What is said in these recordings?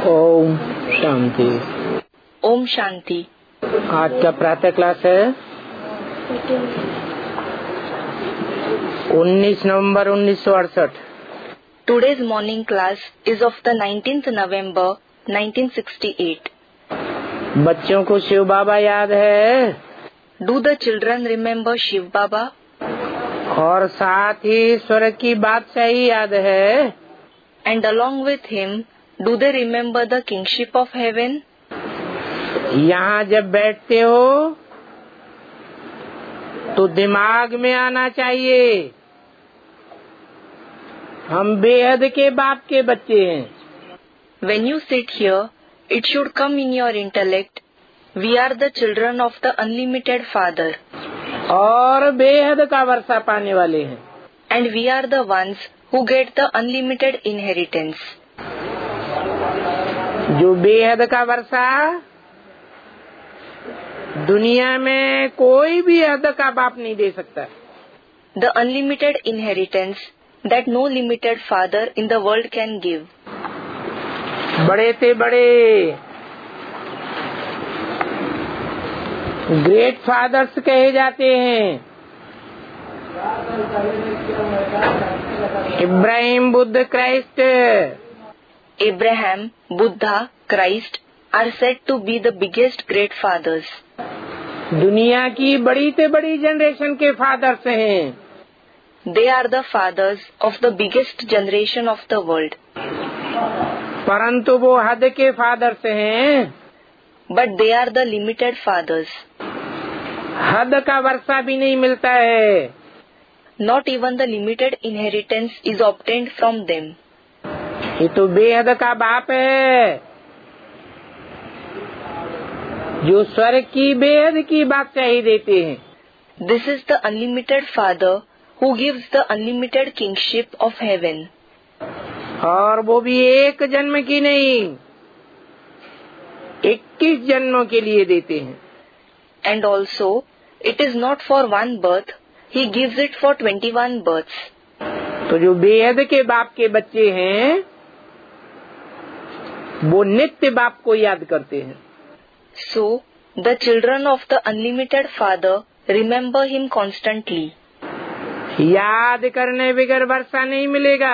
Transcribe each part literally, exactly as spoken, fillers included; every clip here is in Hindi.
ओम शांति। ओम शांति। आज का प्रातः क्लास है उन्नीस नवंबर उन्नीस सौ अड़सठ। Today's morning class is of the nineteenth November nineteen sixty-eight. बच्चों को शिव बाबा याद है? Do the children remember Shiv Baba? और साथ ही स्वर्ग की बादशाही याद है? And along with him, do they remember the kingship of heaven? यहाँ जब बैठते हो तो दिमाग में आना चाहिए हम बेहद के बाप के बच्चे हैं। When you sit here, it should come in your intellect. We are the children of the unlimited Father. और बेहद का वर्षा पाने वाले हैं। And we are the ones who get the unlimited inheritance. जो बेहद का वर्षा दुनिया में कोई भी हद का बाप नहीं दे सकता। The unlimited inheritance that no limited father in the world can give. बड़े से बड़े ग्रेट फादर्स कहे जाते हैं। इब्राहिम, Buddha, Christ. Abraham, Buddha, Christ are said to be the biggest great fathers. दुनिया की बड़ी से बड़ी जनरेशन के फादर्स हैं। They are the fathers of the biggest generation of the world. परंतु वो हद के फादर्स हैं। But they are the limited fathers. हद का वर्षा भी नहीं मिलता है। Not even the limited inheritance is obtained from them. ये तो बेहद का बाप है जो स्वर्ग की बेहद की बादशाही देते हैं। This is the unlimited Father who gives the unlimited kingship of heaven. और वो भी एक जन्म की नहीं, इक्कीस जन्मों के लिए देते हैं। And also, it is not for one birth, he gives it for twenty-one births. तो जो बेहद के बाप के बच्चे हैं वो नित्य बाप को याद करते हैं। So, the children of the unlimited Father remember him constantly. याद करने बगैर वर्षा नहीं मिलेगा।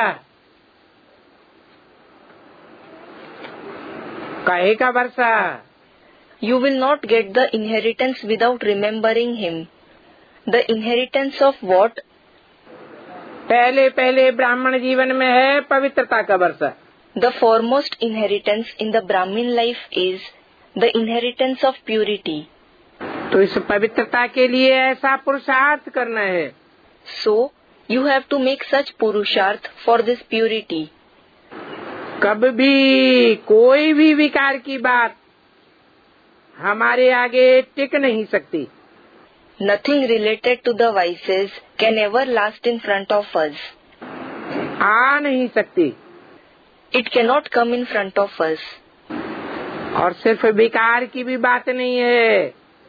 काहे का वर्षा? You will not get the inheritance without remembering him. The inheritance of what? पहले पहले ब्राह्मण जीवन में है पवित्रता का वर्षा। The foremost inheritance in the Brahmin life is the inheritance of purity. तो इस पवित्रता के लिए ऐसा पुरुषार्थ करना है। So, you have to make such purusharth for this purity. कब भी कोई भी विकार की बात हमारे आगे टिक नहीं सकती। Nothing related to the vices can ever last in front of us. आ नहीं सकती। It cannot come in front of us. और सिर्फ विकार की भी बात नहीं है,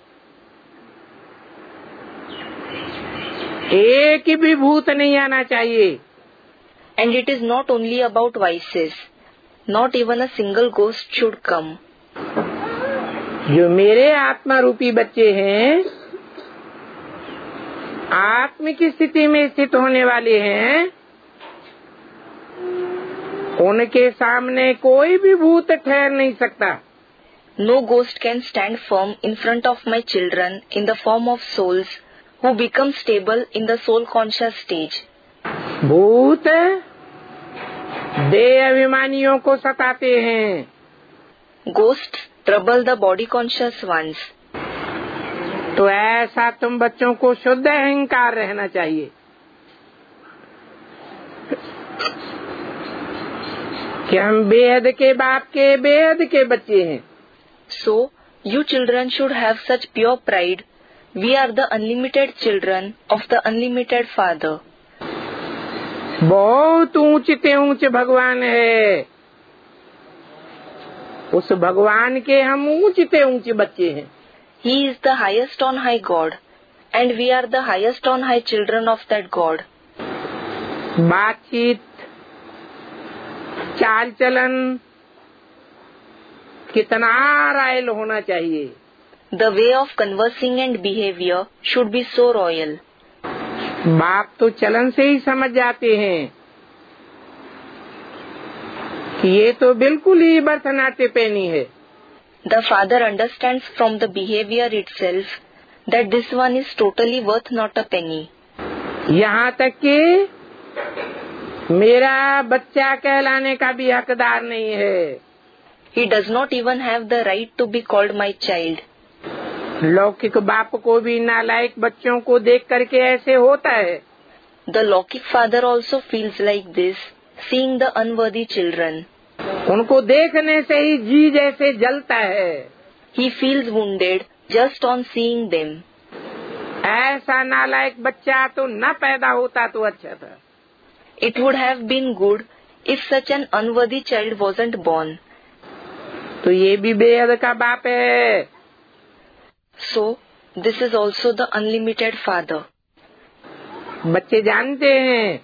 एक भी भूत नहीं आना चाहिए। And it is not only about vices. Not even a single ghost should come. जो मेरे आत्मा रूपी बच्चे हैं, आत्म की स्थिति में स्थित होने वाले हैं, उनके सामने कोई भी भूत ठहर नहीं सकता। No ghost can stand firm in front of my children in the form of souls who become stable in the soul conscious stage. भूत देह अभिमानियों को सताते हैं। Ghosts trouble the body conscious ones. तो ऐसा तुम बच्चों को शुद्ध अहंकार रहना चाहिए कि हम बेहद के बाप के बेहद के बच्चे हैं। So, you children should have such pure pride. We are the unlimited children of the unlimited Father. बहुत ऊंचे ऊंचे भगवान है, उस भगवान के हम ऊंचे ऊंचे बच्चे हैं। He is the highest on high God, and we are the highest on high children of that God. बातचीत, चाल चलन, कितना रॉयल होना चाहिए। The way of conversing and behavior should be so royal. बाप तो चलन से ही समझ जाते हैं कि ये तो बिल्कुल ही भरतनाट्यपेनी है। The father understands from the behavior itself that this one is totally worth not a penny. यहाँ तक कि मेरा बच्चा कहलाने का भी हकदार नहीं है। He does not even have the right to be called my child. लौकिक बाप को भी नालायक बच्चों को देख करके ऐसे होता है। The Lokik father also feels like this, seeing the unworthy children. उनको देखने से ही जी जैसे जलता है। He feels wounded just on seeing them. ऐसा नालायक बच्चा तो न पैदा होता तो अच्छा था। It would have been good if such an unworthy child wasn't born. तो ये भी बेहद का बाप है। So, this is also the unlimited father. बच्चे जानते हैं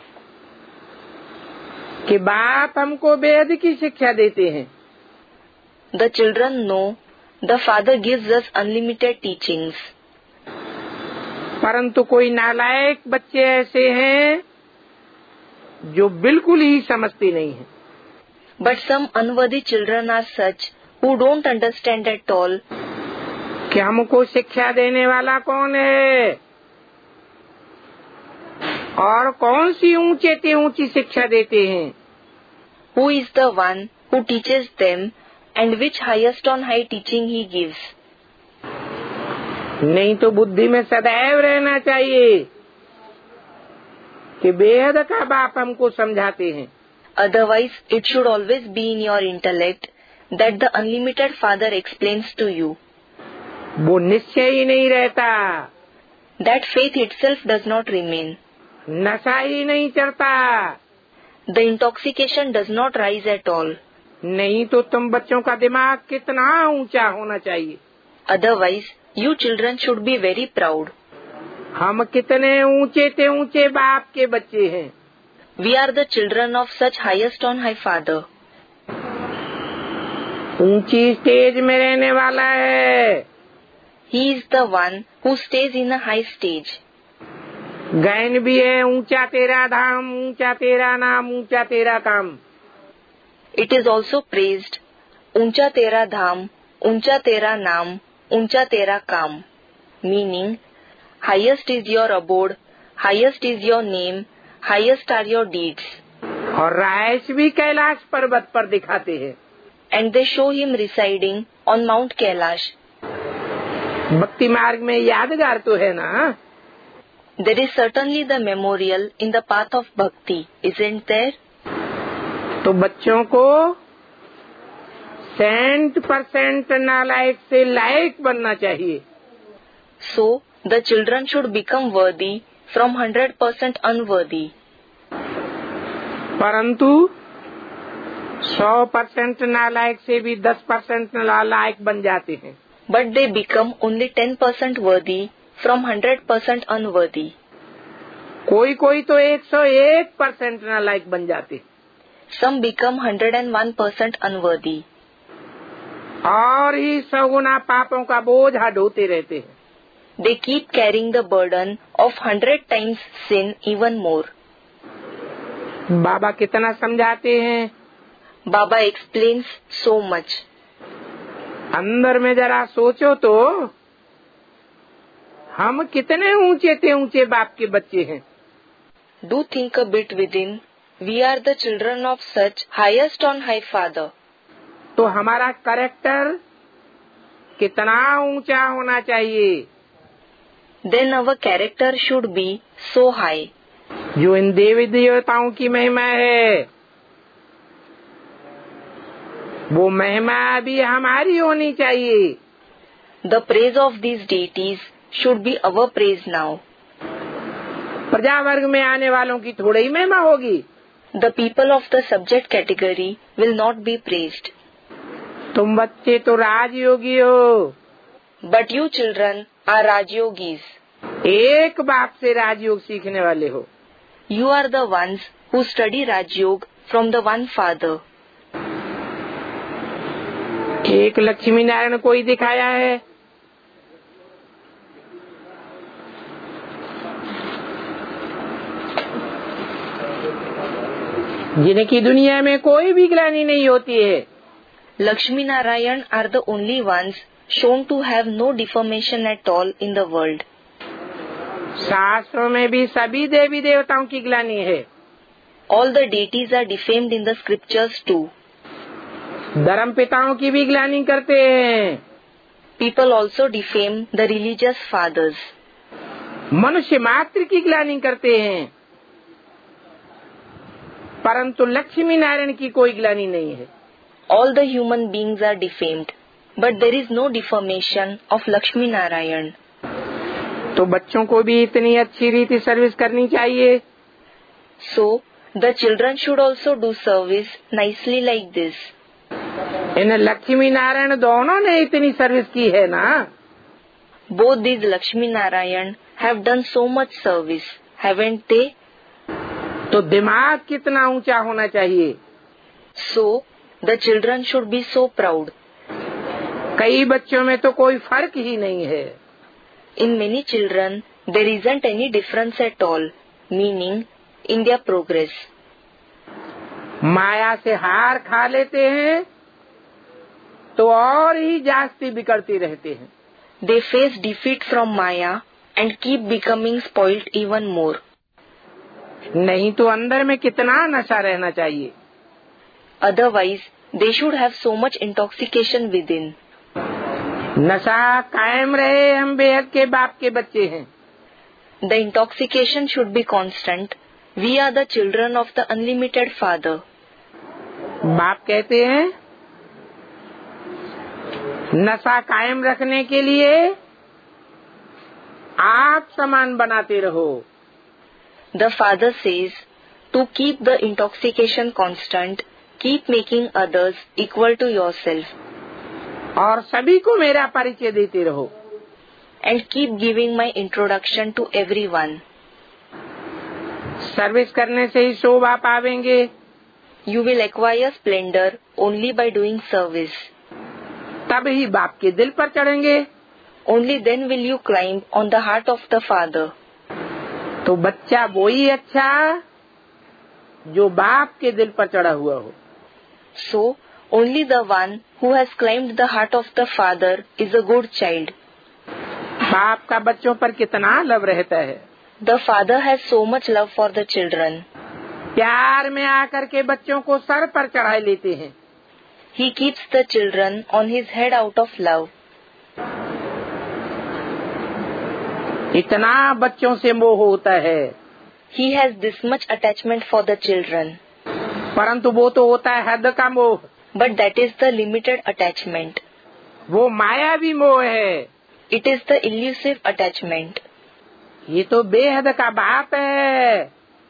कि बाप हमको बेहद की शिक्षा देते हैं। The children know the father gives us unlimited teachings. परंतु कोई नालायक बच्चे ऐसे हैं जो बिल्कुल ही समझते नहीं हैं। But some unworthy children are such who don't understand at all कि हमको शिक्षा देने वाला कौन है और कौन सी ऊंचे से ऊंची शिक्षा देते हैं। Who is the one who teaches them and which highest on high teaching he gives. नहीं तो बुद्धि में सदैव रहना चाहिए कि बेहद का बाप हमको समझाते हैं। Otherwise, it should always be in your intellect that the unlimited father explains to you. वो निश्चय ही नहीं रहता। That faith itself does not remain. नशा ही नहीं चढ़ता। The intoxication does not rise at all. नहीं तो तुम बच्चों का दिमाग कितना ऊंचा होना चाहिए। Otherwise, you children should be very proud. हम कितने ऊंचे से ऊंचे बाप के बच्चे हैं। We are the children of such highest on high father. ऊंची स्टेज में रहने वाला है। He is the one who stays in a high stage. गायन भी है, ऊंचा तेरा धाम, ऊंचा तेरा नाम, ऊंचा तेरा काम। It is also praised, ऊंचा तेरा धाम, ऊंचा तेरा नाम, ऊंचा तेरा काम. Meaning, highest is your abode, highest is your name, highest are your deeds. और रायस भी कैलाश पर्वत पर दिखाते हैं। And they show him residing on Mount Kailash. भक्ति मार्ग में यादगार तो है ना। There is certainly the memorial in the path of bhakti, isn't there? तो बच्चों को सेंट परसेंट नालायक से लायक बनना चाहिए। So, the children should become worthy from one hundred percent unworthy. परंतु सौ परसेंट नालायक से भी दस परसेंट नालायक बन जाते हैं। But they become only ten percent worthy from one hundred percent unworthy. कोई कोई तो एक सौ एक परसेंट नालायक बन जाते। Some become one hundred one percent unworthy. और ही सगुना पापों का बोझ ढोते रहते हैं। They keep carrying the burden of hundred times sin even more. बाबा कितना समझाते हैं। Baba explains so much. अंदर में जरा सोचो तो हम कितने ऊंचे से ऊंचे बाप के बच्चे हैं। Do think a bit within. We are the children of such highest on high father. तो हमारा कैरेक्टर कितना ऊंचा होना चाहिए। Then our character should be so high. जो इन देवी देवताओं की महिमा है वो महिमा भी हमारी होनी चाहिए। The praise of these deities should be our praise now. प्रजा वर्ग में आने वालों की थोड़ी ही महिमा होगी। The people of the subject category will not be praised. तुम बच्चे तो राजयोगी हो। But you children are Rajyogis. एक बाप से राजयोग सीखने वाले हो। You are the ones who study Rajyog from the one father. एक लक्ष्मी नारायण कोई दिखाया है, जिनकी दुनिया में कोई भी ग्लानि नहीं होती है। Lakshmi Narayan are the only ones shown to have no deformation at all in the world. शास्त्रों में भी सभी देवी देवताओं की ग्लानि है। All the deities are defamed in the scriptures too. धर्म पिताओं की भी ग्लानि करते हैं। People also defame the religious fathers. मनुष्य मात्र की ग्लानि करते हैं, परंतु लक्ष्मी नारायण की कोई ग्लानि नहीं है। All the human beings are defamed, but there is no defamation of Lakshmi Narayan. तो बच्चों को भी इतनी अच्छी रीति सर्विस करनी चाहिए। So, the children should also do service nicely like this. इन लक्ष्मी नारायण दोनों ने इतनी सर्विस की है ना। Both these Lakshmi Narayan have done so much service, haven't they? तो दिमाग कितना ऊंचा होना चाहिए। So, the children should be so proud. कई बच्चों में तो कोई फर्क ही नहीं है। In many children, there isn't any difference at all, meaning in their progress. माया से हार खा लेते हैं तो और ही जास्ती बिगड़ते रहते हैं। They face defeat from Maya and keep becoming spoiled even more. नहीं तो अंदर में कितना नशा रहना चाहिए। Otherwise, they should have so much intoxication within. नशा कायम रहे, हम बेहद के बाप के बच्चे हैं। The intoxication should be constant. We are the children of the unlimited Father. बाप कहते हैं नशा कायम रखने के लिए आप समान बनाते रहो। The Father says, to keep the intoxication constant, keep making others equal to yourself. और सभी को मेरा परिचय देते रहो। And keep giving my introduction to everyone. Service करने से ही शोभा पावेंगे। You will acquire splendor only by doing service. तब ही बाप के दिल पर चढ़ेंगे। Only then will you climb on the heart of the Father. तो बच्चा वो ही अच्छा जो बाप के दिल पर चढ़ा हुआ हो। So, only the one who has climbed the heart of the Father is a good child. बाप का बच्चों पर कितना लव रहता है। The Father has so much love for the children. प्यार में आकर के बच्चों को सर पर चढ़ाए लेते हैं। He keeps the children on his head out of love. इतना बच्चों से मोह होता है। He has this much attachment for the children. परंतु वो तो होता है हद का मोह। But that is the limited attachment. वो मायावी मोह है। It is the elusive attachment. ये तो बेहद का बाप है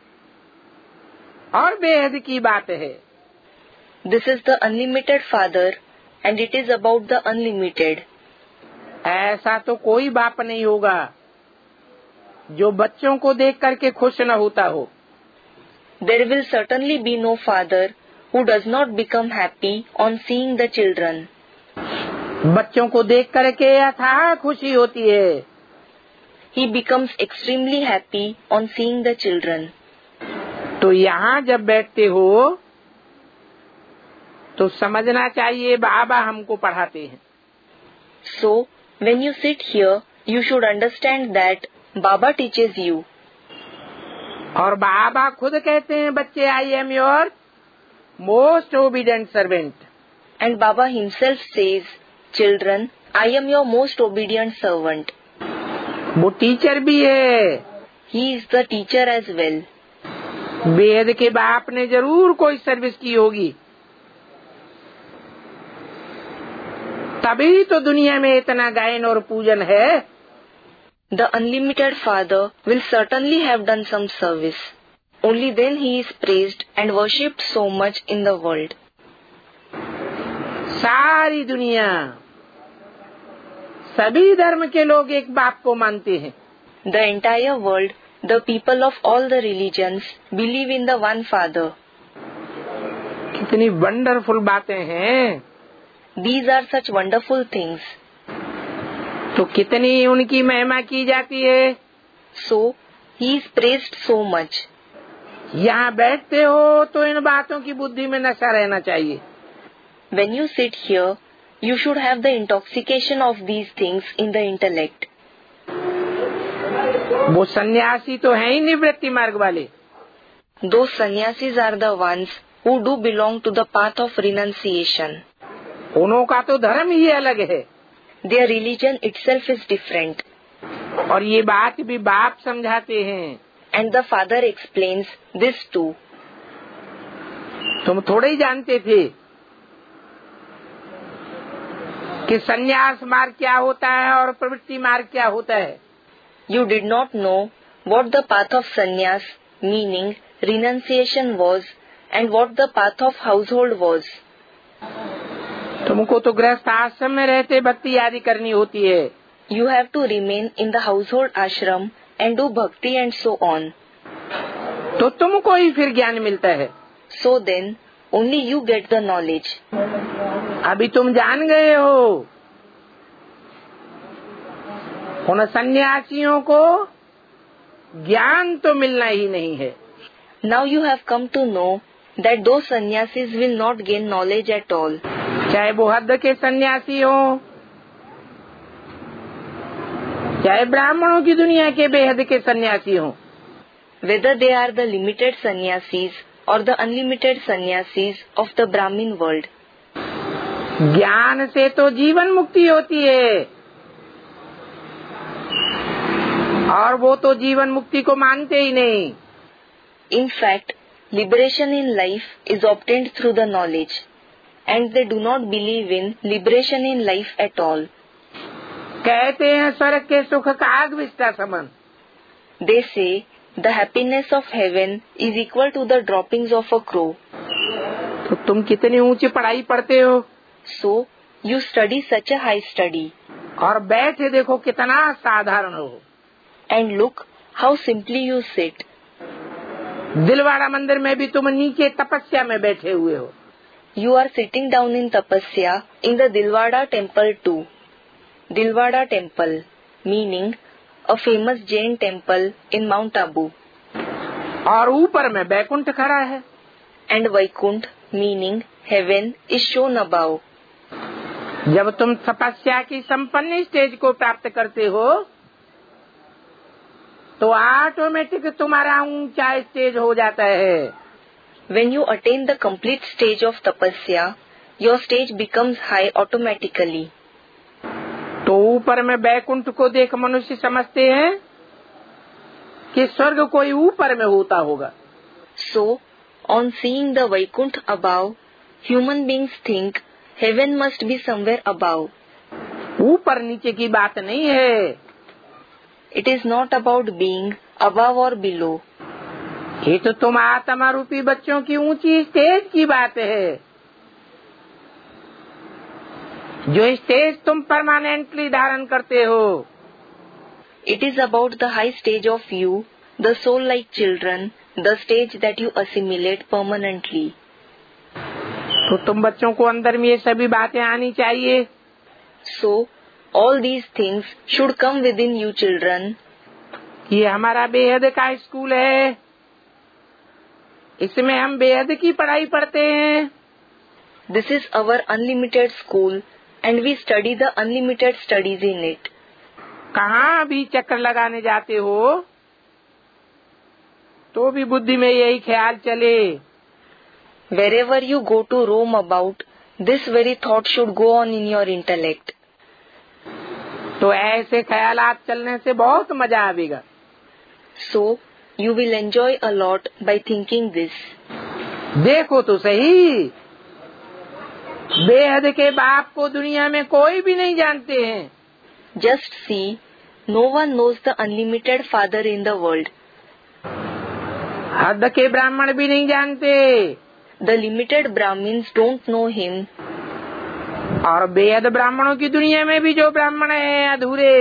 और बेहद की बात है। This is the unlimited Father and it is about the unlimited. ऐसा तो कोई बाप नहीं होगा जो बच्चों को देख करके खुश न होता हो। There will certainly be no father who does not become happy on seeing the children. बच्चों को देख करके अथाह खुशी होती है। He becomes extremely happy on seeing the children. तो यहाँ जब बैठते हो तो समझना चाहिए बाबा हमको पढ़ाते हैं। So, when you sit here, you should understand that Baba teaches you. और बाबा खुद कहते हैं बच्चे I am your most obedient servant. And Baba himself says, children, I am your most obedient servant. वो टीचर भी है। He is the teacher as well. वेद के बाप ने जरूर कोई सर्विस की होगी, तभी तो दुनिया में इतना गायन और पूजन है। The unlimited Father will certainly have done some service. Only then he is praised and worshipped so much in the world. सारी दुनिया, सभी धर्म के लोग एक बाप को मानते हैं। The entire world, the people of all the religions, believe in the one Father. कितनी वंडरफुल बातें हैं। These are such wonderful things. तो कितनी उनकी महिमा की जाती है। So, he is praised so much. यहाँ बैठते हो तो इन बातों की बुद्धि में नशा रहना चाहिए। When you sit here, you should have the intoxication of these things in the intellect. वो सन्यासी तो है ही निवृत्ति मार्ग वाले। Those sannyasis are the ones who do belong to the path of renunciation. उन्हों का तो धर्म ही अलग है। Their religion itself is different. और ये बात भी बाप समझाते हैं। And the father explains this too. तुम थोड़े ही जानते थे कि सन्यास मार्ग क्या होता है और प्रवृत्ति मार्ग क्या होता है। You did not know what the path of sannyas, meaning renunciation was, and what the path of household was. तुमको तो गृहस्थ आश्रम में रहते भक्ति आदि करनी होती है। You have to remain in the household ashram and do bhakti and so on. तो तुमको ही फिर ज्ञान मिलता है। So then, only you get the knowledge. अभी तुम जान गए हो। उन सन्यासियों को ज्ञान तो मिलना ही नहीं है। Now you have come to know that those sannyasis will not gain knowledge at all. चाहे वो हद के सन्यासी हो, चाहे ब्राह्मणों की दुनिया के बेहद के सन्यासी हो। Whether they are the limited sannyasis or the unlimited sannyasis of the Brahmin world. ज्ञान से तो जीवन मुक्ति होती है और वो तो जीवन मुक्ति को मानते ही नहीं। In fact, liberation in life is obtained through the knowledge, and they do not believe in liberation in life at all. कहते हैं स्वर्ग के सुख का आग विष्टा समान। They say the happiness of heaven is equal to the droppings of a crow. तो तुम कितनी ऊंची पढ़ाई पढ़ते हो। So, you study such a high study. और बैठे देखो कितना साधारण हो। And look how simply you sit. Dilwara मंदिर में भी तुम नीचे तपस्या में बैठे हुए हो। You are sitting down in tapasya in the Dilwada temple too. Dilwada temple, meaning a famous Jain temple in Mount Abu. और ऊपर में बैकुंठ खड़ा है। And Vaikunt, meaning heaven, is shown above. जब तुम तपस्या की संपन्न स्टेज को प्राप्त करते हो तो ऑटोमेटिक तुम्हारा ऊंचा स्टेज हो जाता है। When you attain the complete stage of tapasya, your stage becomes high automatically. तो ऊपर में बैकुंठ को देख मनुष्य समझते हैं कि स्वर्ग कोई ऊपर में होता होगा। So, on seeing the Vaikunt above, human beings think heaven must be somewhere above. ऊपर नीचे की बात नहीं है। It is not about being above or below. ये तो तुम आत्मा रूपी बच्चों की ऊंची स्टेज की बात है, जो स्टेज तुम परमानेंटली धारण करते हो। It is about the high stage of you, the soul-like children, the stage that you assimilate permanently. तो तुम बच्चों को अंदर में ये सभी बातें आनी चाहिए। So, all these things should come within you children. ये हमारा बेहद का स्कूल है, इसमें हम बेहद की पढ़ाई पढ़ते हैं। This is our unlimited school and we study the unlimited studies in it. कहाँ भी चक्कर लगाने जाते हो तो भी बुद्धि में यही ख्याल चले। Wherever you go to roam about, this very thought should go on in your intellect. तो ऐसे ख्यालात चलने से बहुत मजा आएगा। So, you will enjoy a lot by thinking this. देखो तो सही, बेहद के बाप को दुनिया में कोई भी नहीं जानते हैं। Just see, no one knows the unlimited Father in the world. हद के ब्राह्मण भी नहीं जानते। The limited Brahmins don't know him. और बेहद ब्राह्मणों की दुनिया में भी जो ब्राह्मण हैं अधूरे,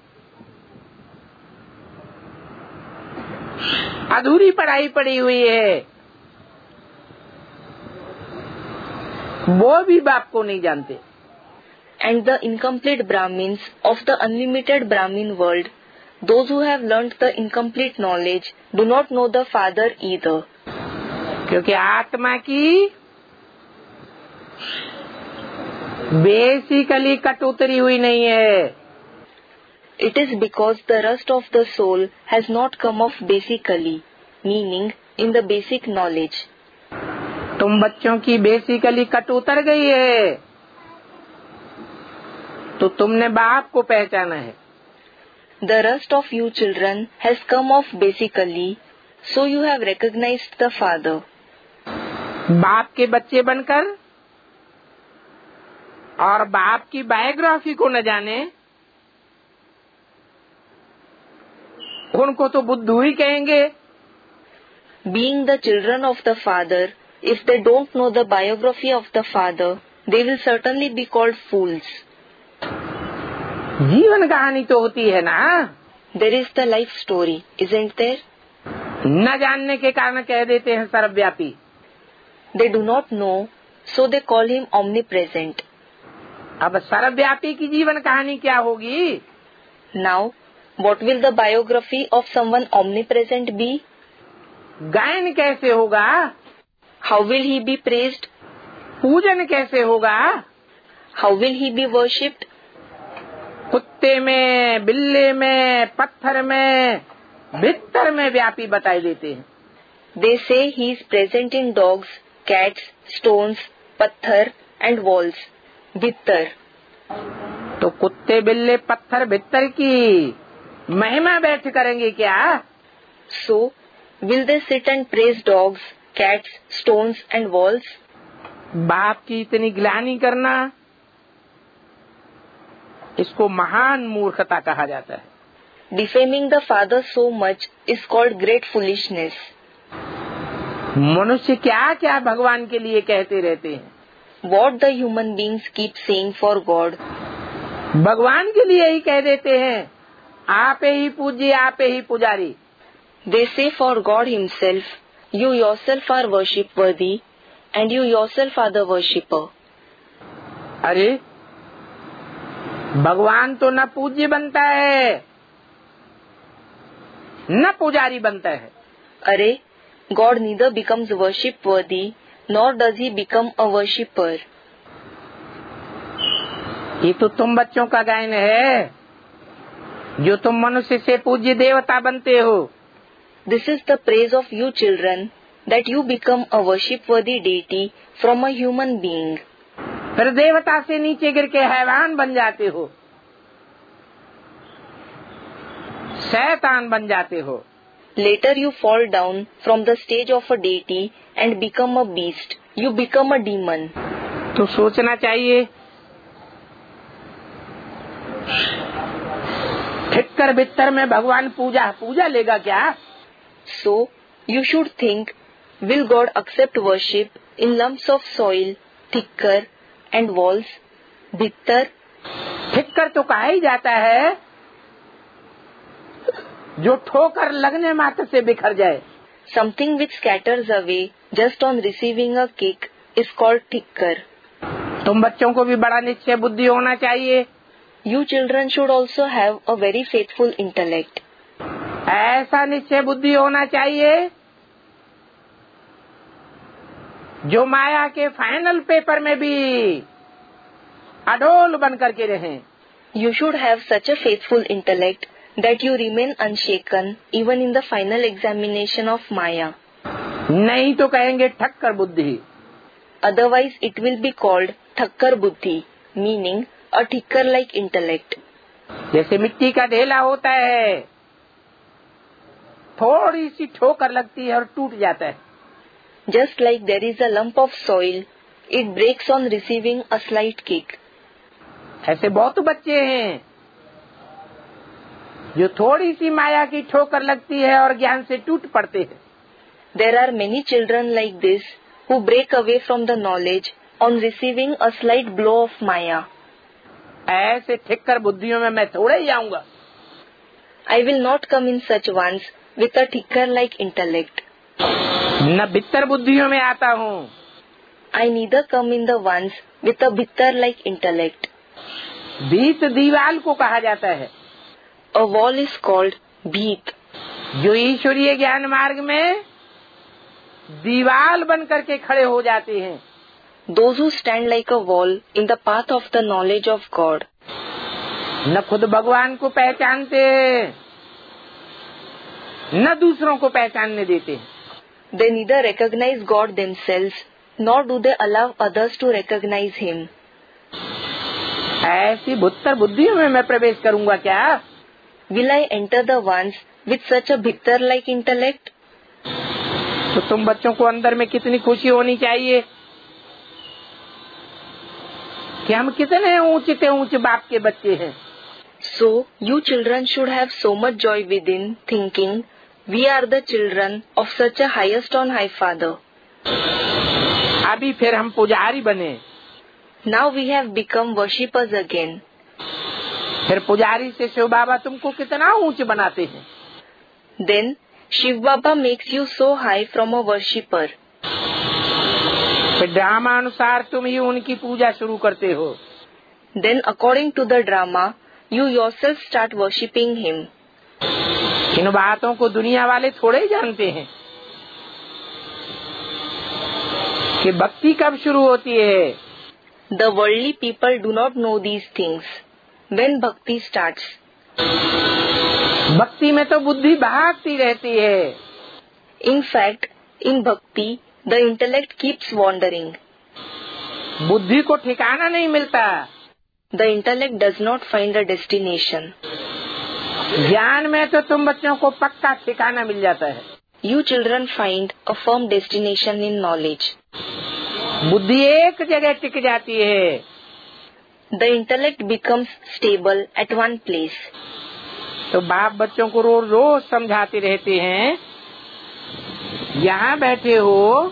अधूरी पढ़ाई पड़ी हुई है, वो भी बाप को नहीं जानते। and the incomplete Brahmins of the unlimited Brahmin world, those who have learnt the incomplete knowledge, do not know the Father either. क्योंकि आत्मा की बेसिकली कट उतरी हुई नहीं है. It is because the rust of the soul has not come off basically, meaning in the basic knowledge. तुम बच्चों की बेसिकली कट उतर गई है, तो तुमने बाप को पहचाना है. The rust of you children has come off basically, so you have recognized the Father. बाप के बच्चे बनकर और बाप की बायोग्राफी को न जाने, उनको तो बुद्धू ही कहेंगे. Being the children of the Father, if they don't know the biography of the Father, they will certainly be called fools. जीवन कहानी तो होती है ना. There is the life story, isn't there? न जानने के कारण कह देते हैं सर्वव्यापी. They do not know, so they call him omnipresent. अब सर्वव्यापी की जीवन कहानी क्या होगी? Now, what will the biography of someone omnipresent be? गायन कैसे होगा? How will he be praised? पूजन कैसे होगा? How will he be worshipped? कुत्ते में, बिल्ले में, पत्थर में, भित्तर में व्यापी बताई देते हैं. They say he is present in dogs, cats, stones, patthar and walls. Bhittar. तो कुत्ते, बिल्ले, पत्थर, भित्तर की महिमा बैठ करेंगे क्या? So, will they sit and praise dogs, cats, stones and walls? बाप की इतनी ग्लानि करना, इसको महान मूर्खता कहा जाता है. Defaming the Father so much is called great foolishness. मनुष्य क्या क्या भगवान के लिए कहते रहते हैं. What the human beings keep saying for God. भगवान के लिए ही कह देते हैं, आप ही पूज्य, आप ही पुजारी. They say for God himself, you yourself are worship worthy and you yourself are the worshipper. अरे भगवान तो न पूज्य बनता है, न पुजारी बनता है. अरे God neither becomes worship worthy nor does he become a worshipper. ये तो तुम बच्चों का गायन है, जो तुम मनुष्य से पूज्य देवता बनते हो. This is the praise of you children, that you become a worship worthy deity from a human being. फिर देवता से नीचे गिर के हैवान बन जाते हो, शैतान बन जाते हो. Later you fall down from the stage of a deity and become a beast. You become a demon. तो सोचना चाहिए, ठिक्कर बित्तर में भगवान पूजा पूजा लेगा क्या? So you should think, will God accept worship in lumps of soil, thicker and walls, bittar? ठिक्कर तो कहा ही जाता है जो ठोकर लगने मात्र से बिखर जाए. Something which scatters away just on receiving a kick is called thicker. तुम बच्चों को भी बड़ा निश्चय बुद्धि होना चाहिए. You children should also have a very faithful intellect. ऐसा निश्चय बुद्धि होना चाहिए जो माया के फाइनल पेपर में भी अडोल बन करके रहें. You should have such a faithful intellect that you remain unshaken even in the final examination of Maya. नहीं तो कहेंगे ठक्कर बुद्धि. Otherwise it will be called thakkar buddhi, meaning a thicker-like intellect. जैसे मिट्टी का ढेला होता है, थोड़ी सी ठोकर लगती है और टूट जाता है. Just like there is a lump of soil, it breaks on receiving a slight kick. ऐसे बहुत बच्चे हैं जो थोड़ी सी माया की ठोकर लगती है और ज्ञान से टूट पड़ते हैं. There are many children like this who break away from the knowledge on receiving a slight blow of Maya. ऐसे ठिक्कर बुद्धियों में मैं थोड़े ही आऊंगा. I will not come in such ones with a thicker-like intellect. न बित्तर बुद्धियों में आता हूँ. I neither come in the ones with a bitter-like intellect. भीत दीवाल को कहा जाता है। A wall is called Bheet. जो ईश्वरीय ज्ञान मार्ग में दीवाल बन करके खड़े हो जाते हैं। Those who stand like a wall in the path of the knowledge of God. न खुद भगवान को पहचानते न दूसरों को पहचानने देते। They neither recognize God themselves, nor do they allow others to recognize Him. ऐसी भुत्तर बुद्धियों में मैं प्रवेश करूंगा क्या? Will I enter the ones with such a bhittar-like intellect? तो तुम बच्चों को अंदर में कितनी खुशी होनी चाहिए कि हम कितने ऊंचे से ऊंचे बाप के बच्चे हैं। So, you children should have so much joy within, thinking, we are the children of such a highest on high Father. अभी फिर हम पुजारी बने। Now we have become worshippers again. फिर पुजारी से शिव बाबा तुमको कितना ऊंचे बनाते हैं। Then, Shiv Baba makes you so high from a worshipper. फिर ड्रामा अनुसार तुम ही उनकी पूजा शुरू करते हो। Then, according to the drama, you yourself start worshipping Him. इन बातों को दुनिया वाले थोड़े ही जानते हैं कि भक्ति कब शुरू होती है। The worldly people do not know these things. When bhakti starts. भक्ति में तो बुद्धि भागती रहती है। In fact, in bhakti, the intellect keeps wandering. बुद्धि को ठिकाना नहीं मिलता। The intellect does not find a destination. ज्ञान में तो तुम बच्चों को पक्का ठिकाना मिल जाता है। You children find a firm destination in knowledge. बुद्धि एक जगह टिक जाती है। The intellect becomes stable at one place. तो बाप बच्चों को रोज रोज समझाते रहते हैं, यहाँ बैठे हो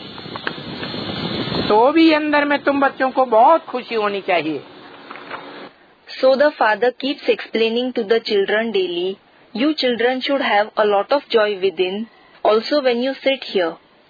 तो भी अंदर में तुम बच्चों को बहुत खुशी होनी चाहिए। So the father keeps explaining to the children daily, you children should have a lot of joy within, also when you sit here.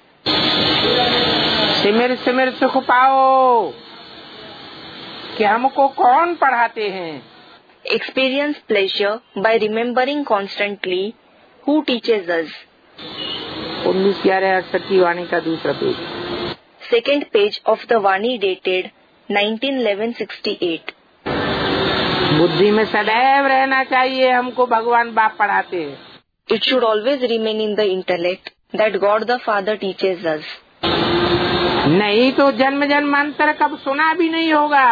सिमिर सिमिर सुख पाओ कि हमको कौन पढ़ाते हैं। Experience pleasure by remembering constantly who teaches us. उन्नीस ग्यारह अड़सठ की वाणी का दूसरा page. Second page of the Vani dated nineteen eleven sixty-eight. बुद्धि में सदैव रहना चाहिए हमको भगवान बाप पढ़ाते हैं। It should always remain in the intellect that God the Father teaches us. नहीं तो जन्म जन्मांतर कब सुना भी नहीं होगा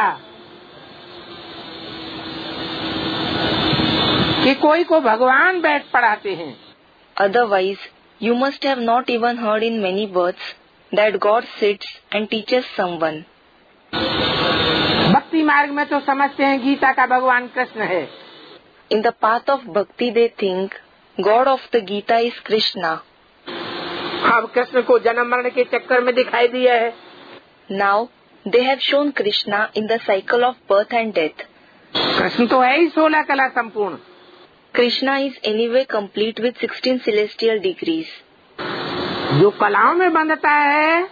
कि कोई को भगवान बैठ पढ़ाते हैं। Otherwise, you must have not even heard in many births that God sits and teaches someone. भक्ति मार्ग में तो समझते हैं गीता का भगवान कृष्ण है। In the path of bhakti they think God of the Gita is Krishna. अब कृष्ण को जन्म मरण के चक्कर में दिखाई दिया है। Now they have shown Krishna in the cycle of birth and death. Krishna तो है ही सोलह कला संपूर्ण। Krishna is anyway complete with sixteen celestial degrees. जो कलाओं में बंधता है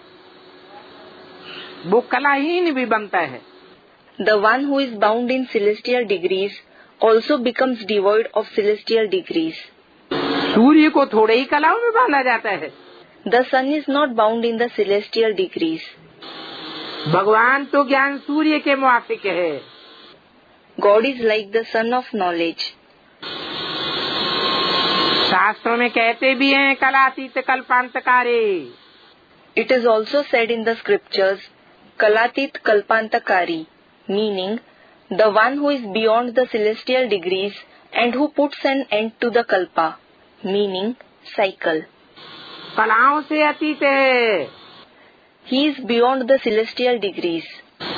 वो कलाहीन भी बनता है। The one who is bound in celestial degrees also becomes devoid of celestial degrees. सूर्य को थोड़े ही कलाओं में बांधा जाता है। The sun is not bound in the celestial degrees. भगवान तो ज्ञान सूर्य के मुआफिक है। God is like the sun of knowledge. शास्त्रों में कहते भी हैं कलातीत कल्पांतकारी। It is also said in the scriptures, Kalatit Kalpantakari, meaning the one who is beyond the celestial degrees and who puts an end to the kalpa, meaning cycle. कलाओं से अतीत है। He is beyond the celestial degrees.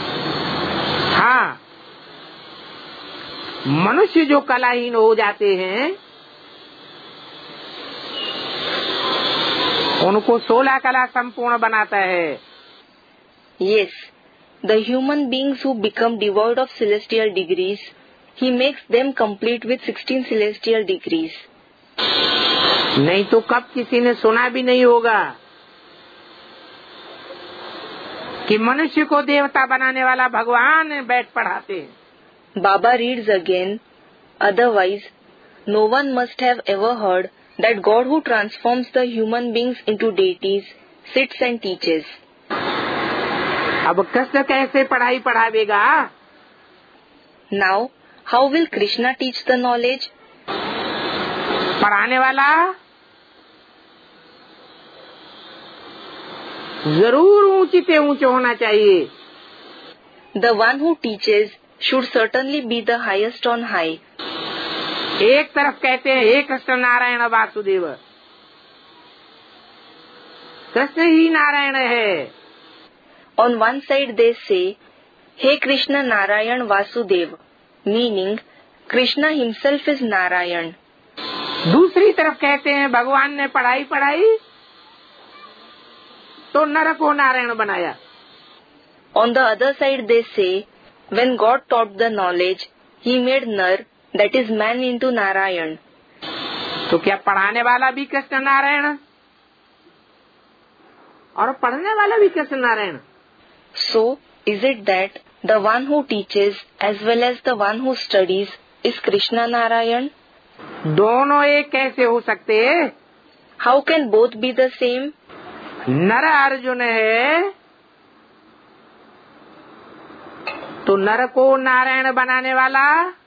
हाँ, मनुष्य जो कलाहीन हो जाते हैं उनको सोलह कला संपूर्ण बनाता है। Yes, the human beings who become devoid of celestial degrees, he makes them complete with sixteen celestial degrees. नहीं तो कब किसी ने सुना भी नहीं होगा कि मनुष्य को देवता बनाने वाला भगवान बैठ पढ़ाते हैं. Baba reads again, otherwise, no one must have ever heard that God who transforms the human beings into deities sits and teaches. अब कृष्ण कैसे पढ़ाई पढ़ावेगा? Now, how will Krishna teach the knowledge? पढ़ाने वाला जरूर ऊंची से ऊंचे होना चाहिए. The one who teaches should certainly be the highest on high. एक तरफ कहते हैं हे कृष्ण नारायण वासुदेव, कृष्ण ही नारायण है. On one side they say, Hey Krishna Narayan Vasudev, meaning Krishna himself is Narayan. दूसरी तरफ कहते हैं भगवान ने पढ़ाई पढ़ाई तो नर को नारायण बनाया. On the other side they say, when God taught the knowledge, he made Nar, that is man, into Narayan. तो क्या पढ़ाने वाला भी कृष्ण नारायण और पढ़ने वाला भी Krishna Narayan? So, is it that the one who teaches as well as the one who studies is Krishna Narayan? दोनों एक कैसे हो सकते? How can both be the same? नर अर्जुन है तो नर को नारायण बनाने वाला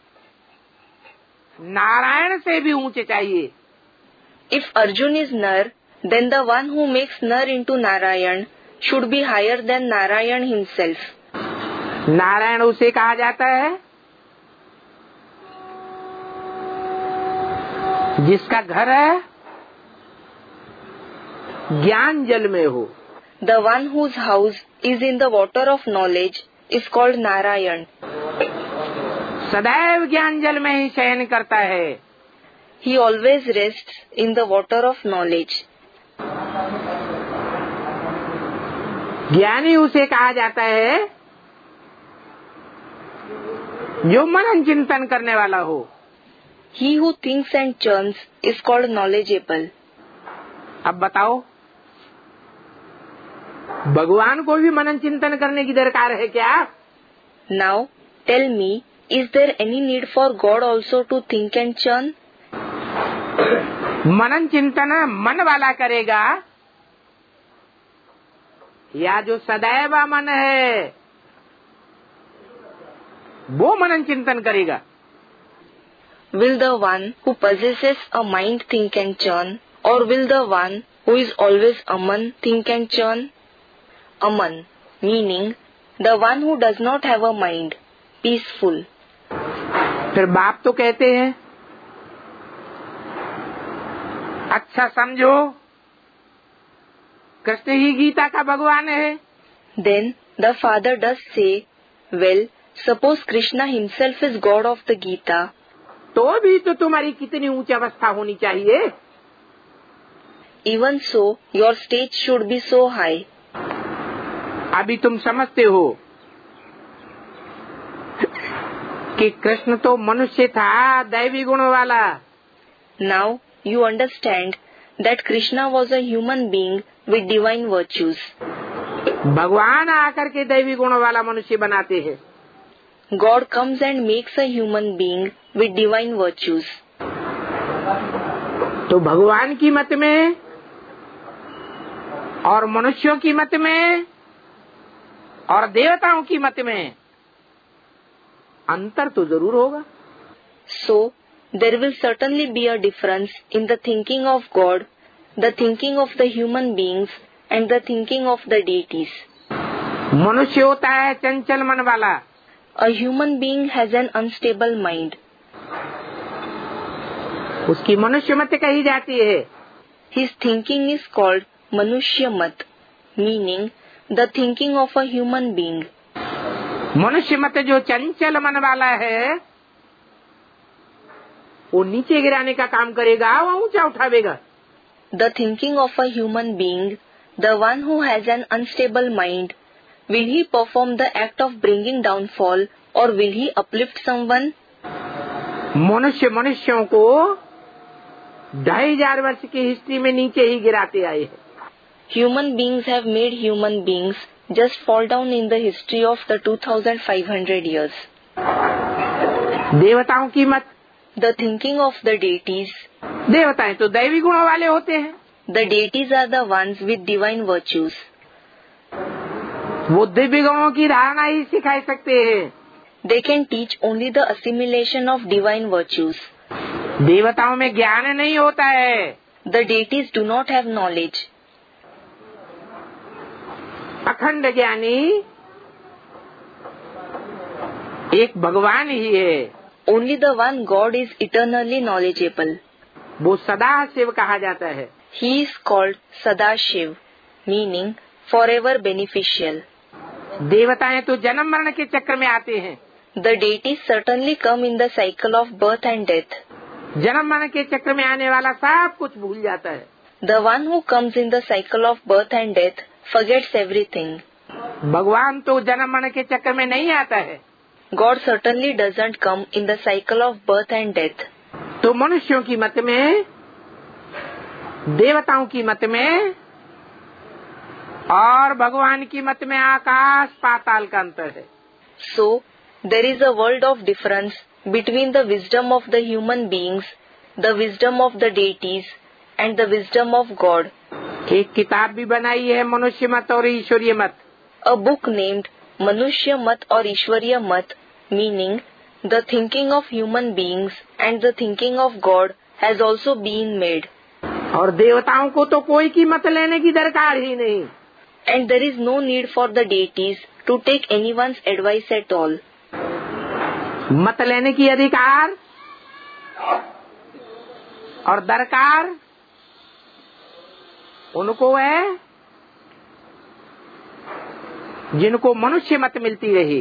नारायण से भी ऊंचे चाहिए. If Arjun is Nar, then the one who makes Nar into Narayan should be higher than Narayan himself. Narayan उसे कहा जाता है जिसका घर है ज्ञान जल में हो. The one whose house is in the water of knowledge is called Narayan. सदैव ज्ञान जल में ही शयन करता है. He always rests in the water of knowledge. ज्ञानी उसे कहा जाता है जो मनन चिंतन करने वाला हो. He who thinks and churns is called knowledgeable. अब बताओ, भगवान को भी मनन चिंतन करने की दरकार है क्या? Now, tell me, is there any need for God also to think and churn? मनन चिंतन मन वाला करेगा या जो सदैव मन है वो मनन चिंतन करेगा? Will the one who possesses a mind think and churn, or will the one who is always Aman think and churn? Aman, meaning the one who does not have a mind, peaceful. फिर बाप तो कहते हैं अच्छा समझो कृष्ण ही गीता का भगवान है. Then the father does say, well, suppose Krishna himself is God of the Gita. तो भी तो तुम्हारी कितनी ऊंची अवस्था होनी चाहिए? Even so, your stage should be so high. अभी तुम समझते हो कि कृष्ण तो मनुष्य था दैवी गुणों वाला. Now you understand that Krishna was a human being with divine virtues. भगवान आकर के दैवी गुणों वाला मनुष्य बनाते हैं. God comes and makes a human being with divine virtues. तो भगवान की मत में और मनुष्यों की मत में और देवताओं की मत में अंतर तो जरूर होगा. So, there will certainly be a difference in the thinking of God, the thinking of the human beings, and the thinking of the deities. मनुष्य होता है चंचल मन वाला. A human being has an unstable mind. उसकी मनुष्य मत कही जाती है. His thinking is called Manushya Mat, meaning the thinking of a human being. मनुष्य मत जो चंचल मन वाला है वो नीचे गिराने का काम करेगा, वो ऊंचा उठावेगा. The thinking of a human being, the one who has an unstable mind, will he perform the act of bringing downfall or will he uplift someone? मनुष्य मनुष्यों को ढाई हजार वर्ष की हिस्ट्री में नीचे ही गिराते आए हैं. Human beings have made human beings just fall down in the history of the two thousand five hundred years. देवताओं की मत, The thinking of the deities. देवताएं तो दैवी गुणों वाले होते हैं, The deities are the ones with divine virtues. वो दिव्य गुणों की धारणा ही सिखा सकते हैं। They can teach only the assimilation of divine virtues. देवताओं में ज्ञान नहीं होता है। The deities do not have knowledge. अखंड ज्ञानी एक भगवान ही है। Only the one God is eternally knowledgeable. वो सदा शिव कहा जाता है। He is called Sadashiv, meaning forever beneficial. देवताएं तो जन्म मरण के चक्र में आते हैं। The deities certainly come in the cycle of birth and death. जन्म मरण के चक्र में आने वाला सब कुछ भूल जाता है। The one who comes in the cycle of birth and death forgets everything. भगवान तो जन्म मरण के चक्र में नहीं आता है। God certainly doesn't come in the cycle of birth and death. तो मनुष्यों की मत में, देवताओं की मत में और भगवान की मत में आकाश पाताल का अंतर है। So, there is a world of difference between the wisdom of the human beings, the wisdom of the deities, and the wisdom of God. एक किताब भी बनाई है मनुष्य मत और ईश्वरीय मत। A book named Manushya Mat or Ishwariya Mat, meaning the thinking of human beings and the thinking of God, has also been made. और देवताओं को तो कोई की मत लेने की दरकार ही नहीं। And there is no need for the deities to take anyone's advice at all. मत लेने की अधिकार और दरकार उनको है जिनको मनुष्य मत मिलती रहे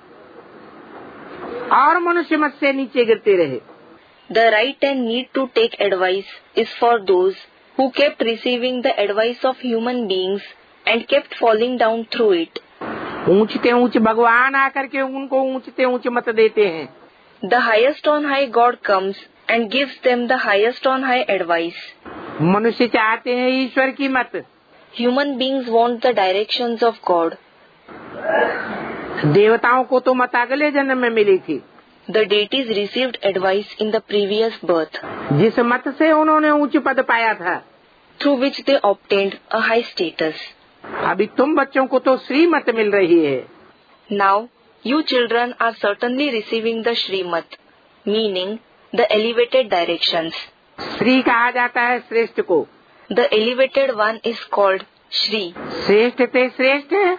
और मनुष्य मत से नीचे गिरते रहे। The right and need to take advice is for those who kept receiving the advice of human beings and kept falling down through it. ऊंचते ऊंच भगवान आकर के उनको ऊंचते ऊंच मत देते हैं। The highest on high God comes and gives them the highest on high advice. मनुष्य चाहते हैं ईश्वर की मत। Human beings want the directions of God. देवताओं को तो मत अगले जन्म में मिली थी। The deities received advice in the previous birth, जिस मत से उन्होंने ऊंच पद पाया था, through which they obtained a high status. अभी तुम बच्चों को तो श्रीमत मिल रही है। Now, you children are certainly receiving the Srimat, meaning the elevated directions. Shri कहा जाता है श्रेष्ठ को। The elevated one is called Shri. श्रेष्ठ ते श्रेष्ठ है,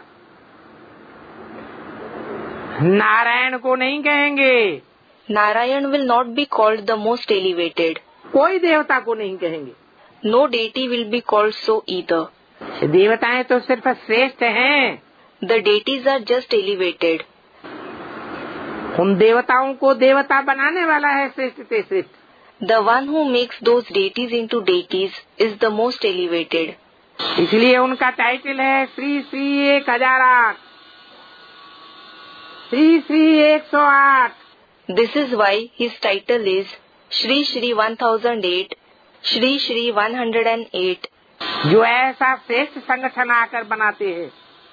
नारायण को नहीं कहेंगे। Narayan will not be called the most elevated. कोई देवता को नहीं कहेंगे। No deity will be called so either. देवताएं तो सिर्फ श्रेष्ठ हैं। The deities are just elevated. उन देवताओं को देवता बनाने वाला है श्रेष्ठ ते श्रेष्ठ। The one who makes those deities into deities is the most elevated. इसलिए उनका टाइटल है श्री श्री एक हजार आठ, श्री श्री एक सौ आठ। This is why his title is Shri Shri one thousand eight, Shri Shri one hundred eight. जो ऐसा श्रेष्ठ संगठन आकर बनाते हैं,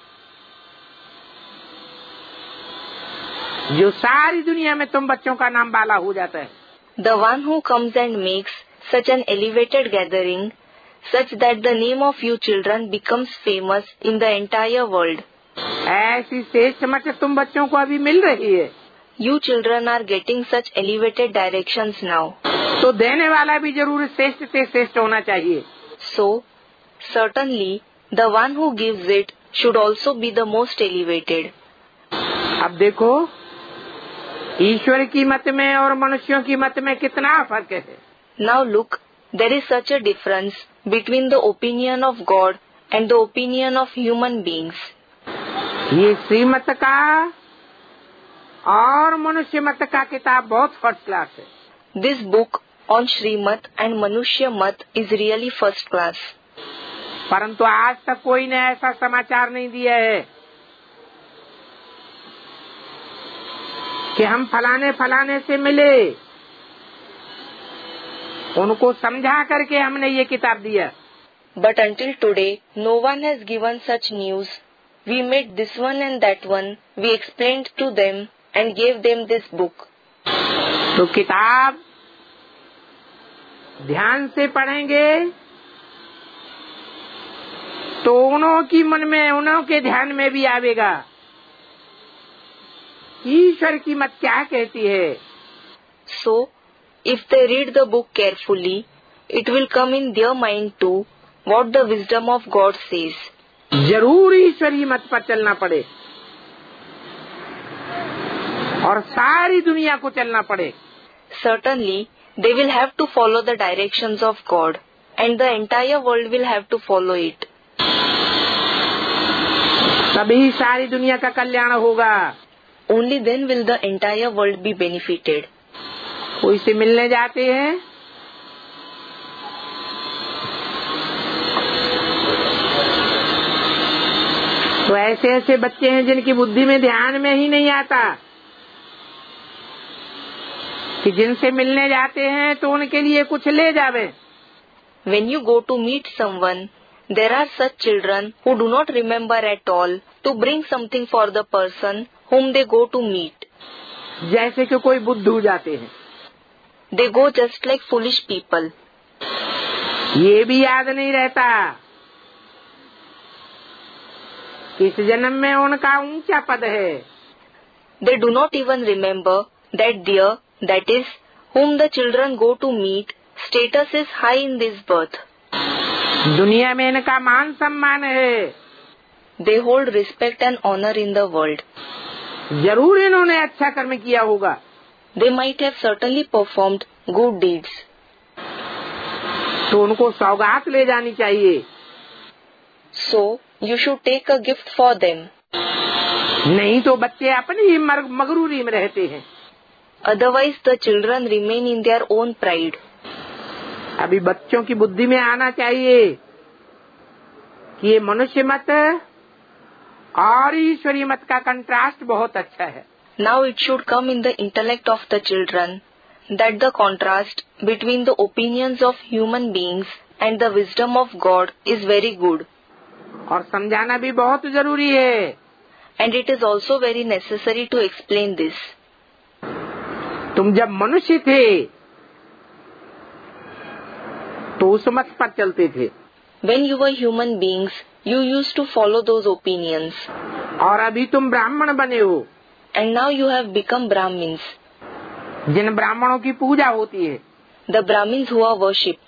जो सारी दुनिया में तुम बच्चों का नाम बाला हो जाता है। The one who comes and makes such an elevated gathering, such that the name of you children becomes famous in the entire world. ऐसी श्रेष्ठ मत तुम बच्चों को अभी मिल रही है। You children are getting such elevated directions now. तो देने वाला भी जरूर श्रेष्ठ से श्रेष्ठ होना चाहिए। So, certainly, the one who gives it should also be the most elevated. अब देखो, ईश्वर की मत में और मनुष्यों की मत में कितना फर्क है। Now look, there is such a difference between the opinion of God and the opinion of human beings. ये श्रीमत का और मनुष्य मत का किताब बहुत फर्स्ट क्लास है। This book on Srimat and Manushya Mat is really first class. परंतु आज तक कोई ने ऐसा समाचार नहीं दिया है कि हम फलाने फलाने से मिले, उनको समझा करके हमने ये किताब दिया। But until today, no one has given such news We met this one and that one. We explained to them and gave them this book. तो किताब ध्यान से पढ़ेंगे तो उन्हों की मन में, उन्हों के ध्यान में भी आवेगा ईश्वर की मत क्या कहती है. So, if they read the book carefully, it will come in their mind too what the wisdom of God says. जरूर ईश्वरी मत पर चलना पड़े और सारी दुनिया को चलना पड़े. Certainly, they will have to follow the directions of God, and the entire world will have to follow it. तभी सारी दुनिया का कल्याण होगा. Only then will the entire world be benefited. कोई से मिलने जाते हैं तो ऐसे ऐसे बच्चे हैं जिनकी बुद्धि में ध्यान में ही नहीं आता कि जिनसे मिलने जाते हैं तो उनके लिए कुछ ले जावे. When you go to meet someone, there are such children who do not remember at all to bring something for the person whom they go to meet. जैसे कि कोई बुद्धू जाते हैं. They go just like foolish people. ये भी याद नहीं रहता कि इस जन्म में उनका ऊंचा पद है. They do not even remember that there, that is, whom the children go to meet, status is high in this birth. दुनिया में इनका मान सम्मान है. They hold respect and honor in the world. जरूर इन्होंने अच्छा कर्म किया होगा. They might have certainly performed good deeds. तो उनको सौगात ले जानी चाहिए. So, you should take a gift for them. नहीं तो बच्चे अपनी ही मगरूरी में रहते हैं. Otherwise, the children remain in their own pride. अभी बच्चों की बुद्धि में आना चाहिए कि ये मनुष्य मत और ईश्वरी मत का कंट्रास्ट बहुत अच्छा है. Now it should come in the intellect of the children that the contrast between the opinions of human beings and the wisdom of God is very good. और समझाना भी बहुत जरूरी है. And it is also very necessary to explain this. तुम जब मनुष्य थे तो उस मत पर चलते थे. When you were human beings, you used to follow those opinions. और अभी तुम ब्राह्मण बने हो. And now you have become Brahmins. जिन ब्राह्मणों की पूजा होती है. The Brahmins who are worshipped.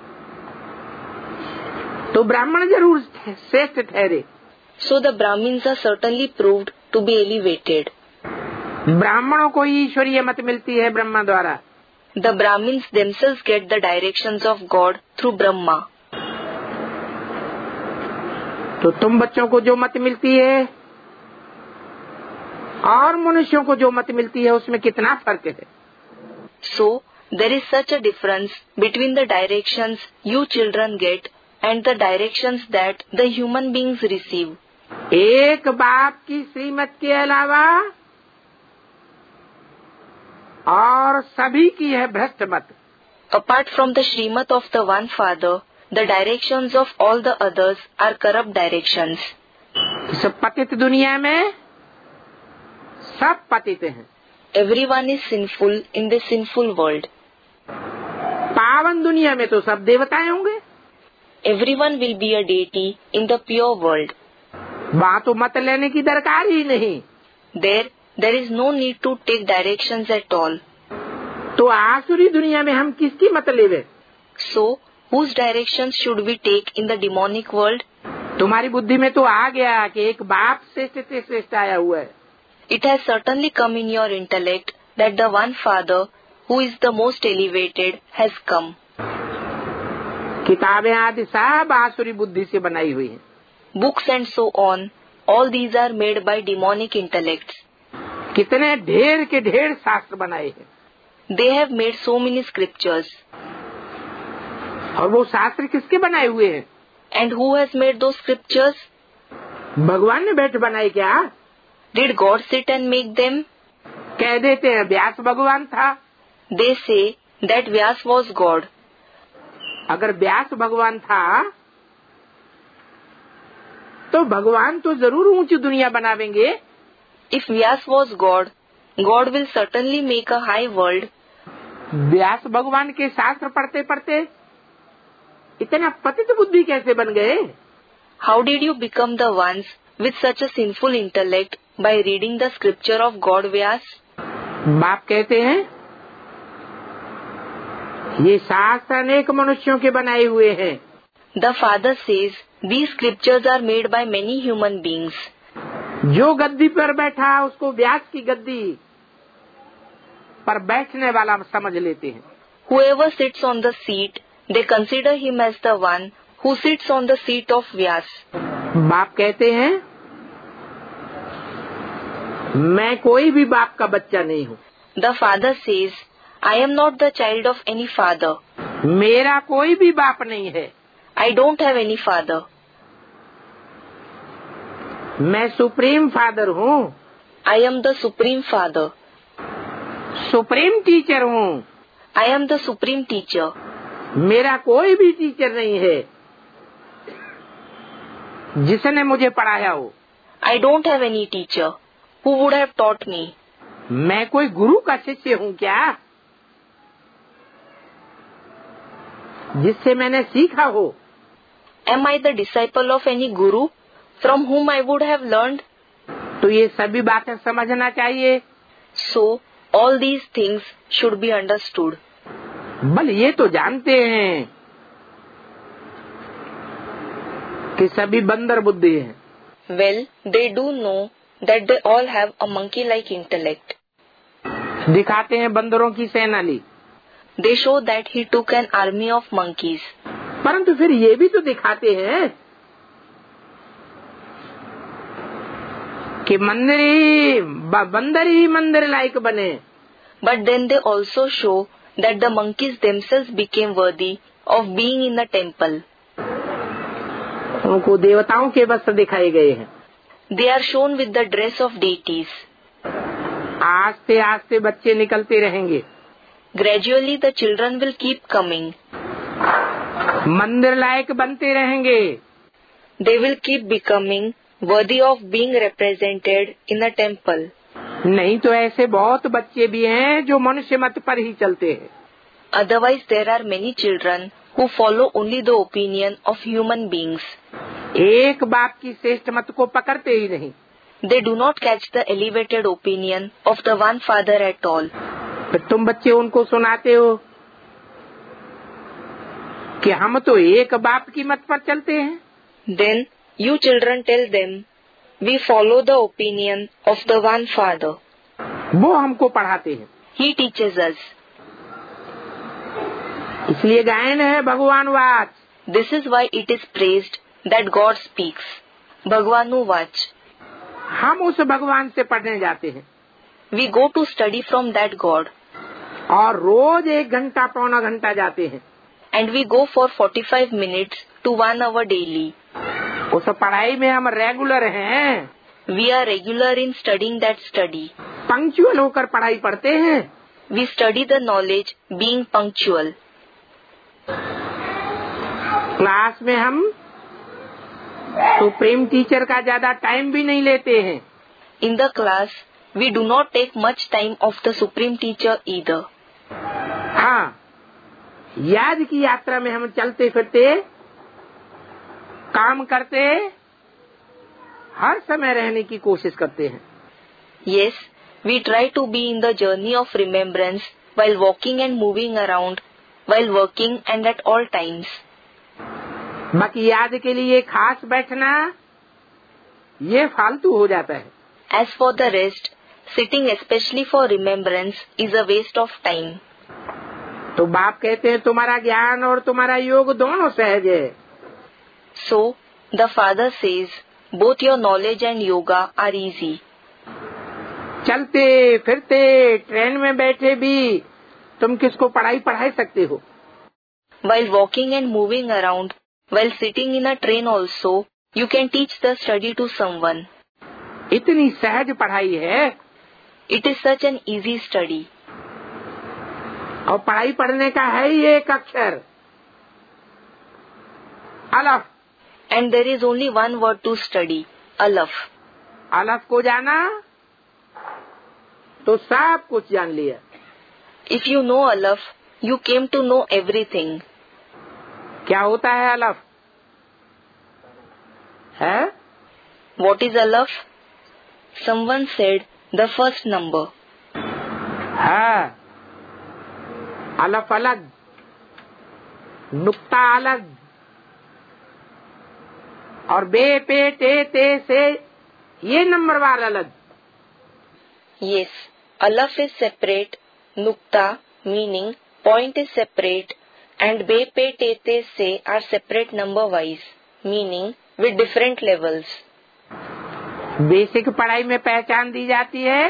तो ब्राह्मण जरूर श्रेष्ठ ठहरे. So the Brahmins are certainly proved to be elevated. ब्राह्मणों को ईश्वरीय मत मिलती है ब्रह्मा द्वारा. The Brahmins themselves get the directions of God through Brahma. तो तुम बच्चों को जो मत मिलती है और मनुष्यों को जो मत मिलती है उसमें कितना फर्क है. So there is such a difference between the directions you children get and the directions that the human beings receive. एक बाप की श्रीमत के अलावा और सभी की है भ्रष्ट मत. Apart from the Srimad of the one father, the directions of all the others are corrupt directions. इस पतित दुनिया में सब पतित हैं. Everyone is sinful in this sinful world. पावन दुनिया में तो सब देवताएं होंगे. Everyone will be a deity in the pure world. वहाँ तो मत लेने की दरकार ही नहीं. There, there is no need to take directions at all. तो आसुरी दुनिया में हम किसकी मत लेवे? So, whose directions should we take in the demonic world? तुम्हारी बुद्धि में तो आ गया कि एक बाप श्रेष्ठ से श्रेष्ठ आया हुआ है. It has certainly come in your intellect that the one father, who is the most elevated, has come. किताबें आदि सब आसुरी बुद्धि से बनाई हुई हैं. Books and so on, all these are made by demonic intellects. कितने ढेर के ढेर शास्त्र बनाए हैं. They have made so many scriptures. और वो शास्त्र किसके बनाए हुए हैं? And who has made those scriptures? भगवान ने बैठ बनाए क्या? Did God sit and make them? कह देते हैं व्यास भगवान था. They say that Vyas was God. अगर व्यास भगवान था तो भगवान तो जरूर ऊंची दुनिया बनावेंगे। If Vyas was God, God will certainly make a high world. व्यास भगवान के शास्त्र पढ़ते पढ़ते इतना पतित बुद्धि कैसे बन गए? How did you become the ones with such a sinful intellect by reading the scripture of God Vyas? बाप कहते हैं ये शास्त्र अनेक मनुष्यों के बनाए हुए हैं। The father says these scriptures are made by many human beings. जो गद्दी पर बैठा उसको व्यास की गद्दी पर बैठने वाला समझ लेते हैं। Whoever sits on the seat, they consider him as the one who sits on the seat of Vyas. बाप कहते हैं मैं कोई भी बाप का बच्चा नहीं हूँ। The father says, I am not the child of any father. मेरा कोई भी बाप नहीं है। I don't have any father. मैं सुप्रीम फादर हूँ। I am the supreme father. Supreme teacher हूँ। I am the supreme teacher. मेरा कोई भी टीचर नहीं है जिसने मुझे पढ़ाया हो। I don't have any teacher who would have taught me. मैं कोई गुरु का शिष्य हूँ क्या जिससे मैंने सीखा हो? Am I the disciple of any guru from whom I would have learned? तो ये सभी बातें समझना चाहिए। So, all these things should be understood. बल ये तो जानते हैं कि सभी बंदर बुद्धि हैं। Well, they do know that they all have a monkey-like intellect. दिखाते हैं बंदरों की सेना ली। They show that he took an army of monkeys. परंतु फिर ये भी तो दिखाते हैं कि मंदिर ही बंदर ही मंदिर लायक बने। But then they also show that the monkeys themselves became worthy of being in the temple. उनको देवताओं के वस्त्र दिखाए गए हैं। They are shown with the dress of deities. आस्ते आस्ते बच्चे निकलते रहेंगे। Gradually the children will keep coming. मंदिर लायक बनते रहेंगे। They will keep becoming worthy of being represented in a temple. नहीं तो ऐसे बहुत बच्चे भी हैं जो मनुष्य मत पर ही चलते हैं। Otherwise there are many children who follow only the opinion of human beings. एक बाप की श्रेष्ठ मत को पकड़ते ही नहीं। They do not catch the elevated opinion of the one father at all. फिर तुम बच्चे उनको सुनाते हो कि हम तो एक बाप की मत पर चलते हैं। Then you children tell them, we follow the opinion of the one father. वो हमको पढ़ाते हैं। He teaches us. इसलिए गायन है भगवान वाच। This is why it is praised that God speaks. Bhagwanu Vach. हम उस भगवान से पढ़ने जाते हैं। We go to study from that God. और रोज एक घंटा पौना घंटा जाते हैं। And we go for forty-five minutes to one hour daily. उस पढ़ाई में हम रेगुलर हैं। We are regular in studying that study. Punctual होकर पढ़ाई पढ़ते हैं। We study the knowledge being punctual. Class में हम सुप्रीम टीचर का ज्यादा टाइम भी नहीं लेते हैं। In the class, we do not take much time of the supreme teacher either. हाँ, याद की यात्रा में हम चलते फिरते काम करते हर समय रहने की कोशिश करते हैं। Yes, we try to be in the journey of remembrance while walking and moving around, while working and at all times. बाकी याद के लिए खास बैठना ये फालतू हो जाता है। As for the rest, sitting especially for remembrance is a waste of time. तो बाप कहते हैं तुम्हारा ज्ञान और तुम्हारा योग दोनों सहज है। So, the father says, both your knowledge and yoga are easy. चलते फिरते ट्रेन में बैठे भी तुम किसको पढ़ाई पढ़ा सकते हो। While walking and moving around, while sitting in a train also, you can teach the study to someone. इतनी सहज पढ़ाई है। It is such an easy study. और पढ़ाई पढ़ने का है ही एक अक्षर अलफ। and there is only one word to study, alaf. अलफ को जाना तो सब कुछ जान लिया. If you know alaf, you came to know everything. क्या होता है अलफ? है? What is alaf? Someone said the first number. है. अलफ अलग, नुक्ता अलग, और बे पे टे ते से ये नंबरवार अलग. Yes, alaf is separate, nukta meaning point is separate, and be pe te te se are separate number wise, meaning with different levels. Basic पढ़ाई में पहचान दी जाती है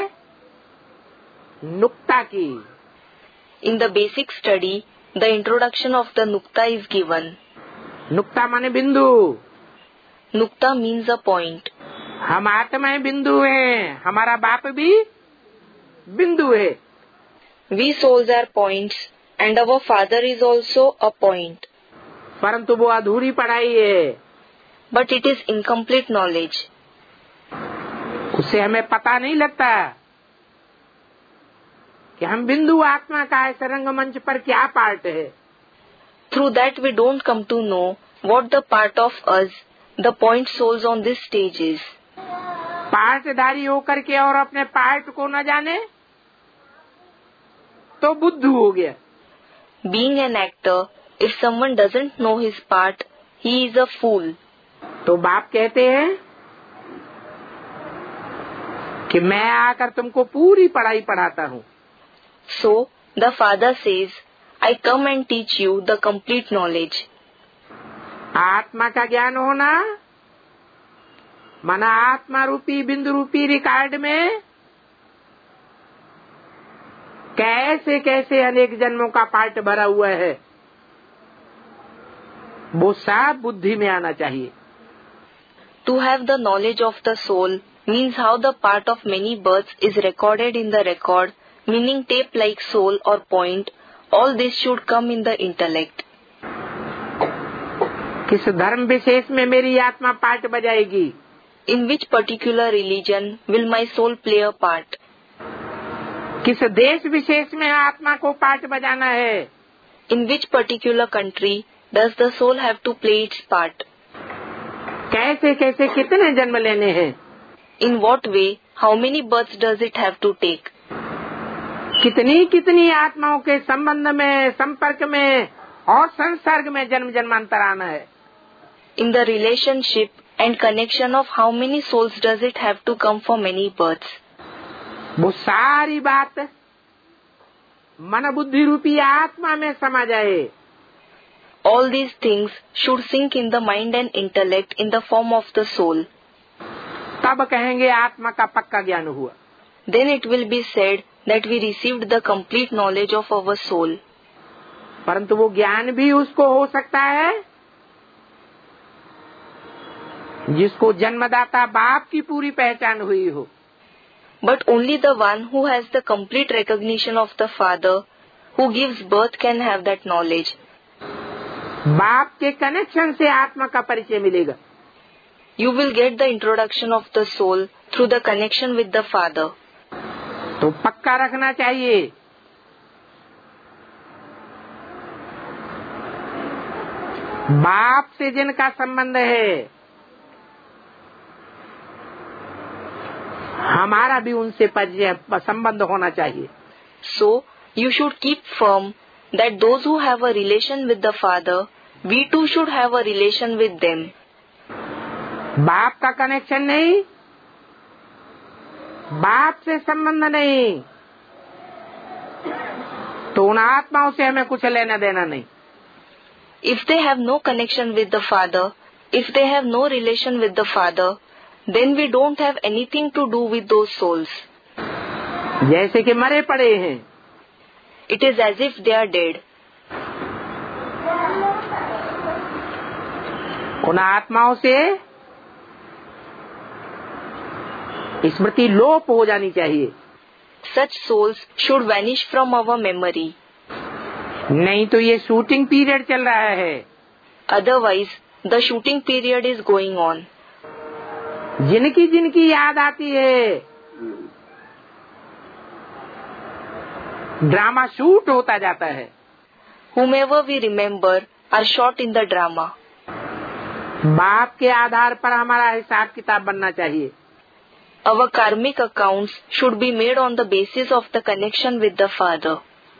नुक्ता की. In the basic study, the introduction of the nukta is given. नुक्ता माने बिंदु. Nukta means a point. हम आत्माएं बिंदु हैं, हमारा बाप भी बिंदु है. We souls are points, and our father is also a point. परंतु वो अधूरी पढ़ाई है. But it is incomplete knowledge. उससे हमें पता नहीं लगता कि हम बिंदु आत्मा का इस रंगमंच पर क्या पार्ट है. Through that we don't come to know what the part of us, the point souls on this stage is. पार्टधारी होकर के और अपने पार्ट को न जाने तो बुद्धू हो गया. Being an actor, if someone doesn't know his part, he is a fool. तो बाप कहते हैं कि मैं आकर तुमको पूरी पढ़ाई पढ़ाता हूँ. So the father says, I come and teach you the complete knowledge. आत्मा का ज्ञान होना माना आत्मा रूपी बिंदु रूपी रिकॉर्ड में कैसे कैसे अनेक जन्मों का पार्ट भरा हुआ है, वो सब बुद्धि में आना चाहिए. To have the knowledge of the soul means how the part of many births is recorded in the record, meaning tape like soul or point. All this should come in the intellect. किस धर्म विशेष में मेरी आत्मा पार्ट बजाएगी? In which particular religion will my soul play a part? किस देश विशेष में आत्मा को पार्ट बजाना है? In which particular country does the soul have to play its part? कैसे कैसे कितने जन्म लेने हैं? In what way, how many births does it have to take? कितनी कितनी आत्माओं के संबंध में, संपर्क में और संसर्ग में जन्म जन्मांतर आना है? In the relationship and connection of how many souls does it have to come for many births? वो सारी बात मन बुद्धि रूपी आत्मा में समा जाए. All these things should sink in the mind and intellect in the form of the soul. तब कहेंगे आत्मा का पक्का ज्ञान हुआ. Then it will be said that we received the complete knowledge of our soul. परंतु वो ज्ञान भी उसको हो सकता है जिसको जन्मदाता बाप की पूरी पहचान हुई हो. But only the one who has the complete recognition of the father who gives birth can have that knowledge. बाप के कनेक्शन से आत्मा का परिचय मिलेगा. You will get the introduction of the soul through the connection with the father. तो पक्का रखना चाहिए. बाप से जिनका संबंध है हमारा भी उनसे परिचय संबंध होना चाहिए. So you should keep firm that those who have a relation with the father, we too should have a relation with them. बाप का कनेक्शन नहीं, बाप से संबंध नहीं, तो उन आत्माओं से हमें कुछ लेना देना नहीं. If they have no connection with the father, if they have no relation with the father, then we don't have anything to do with those souls. जैसे कि मरे पड़े हैं. It is as if they are dead. उन आत्माओं से स्मृति लोप हो जानी चाहिए. Such souls should vanish from our memory. नहीं तो ये शूटिंग पीरियड चल रहा है. Otherwise, The shooting period is going on. जिनकी जिनकी याद आती है, ड्रामा शूट होता जाता है. Whomever we remember are shot in the drama. बाप के आधार पर हमारा हिसाब किताब बनना चाहिए. Our karmic accounts should be made on the basis of the connection with the father.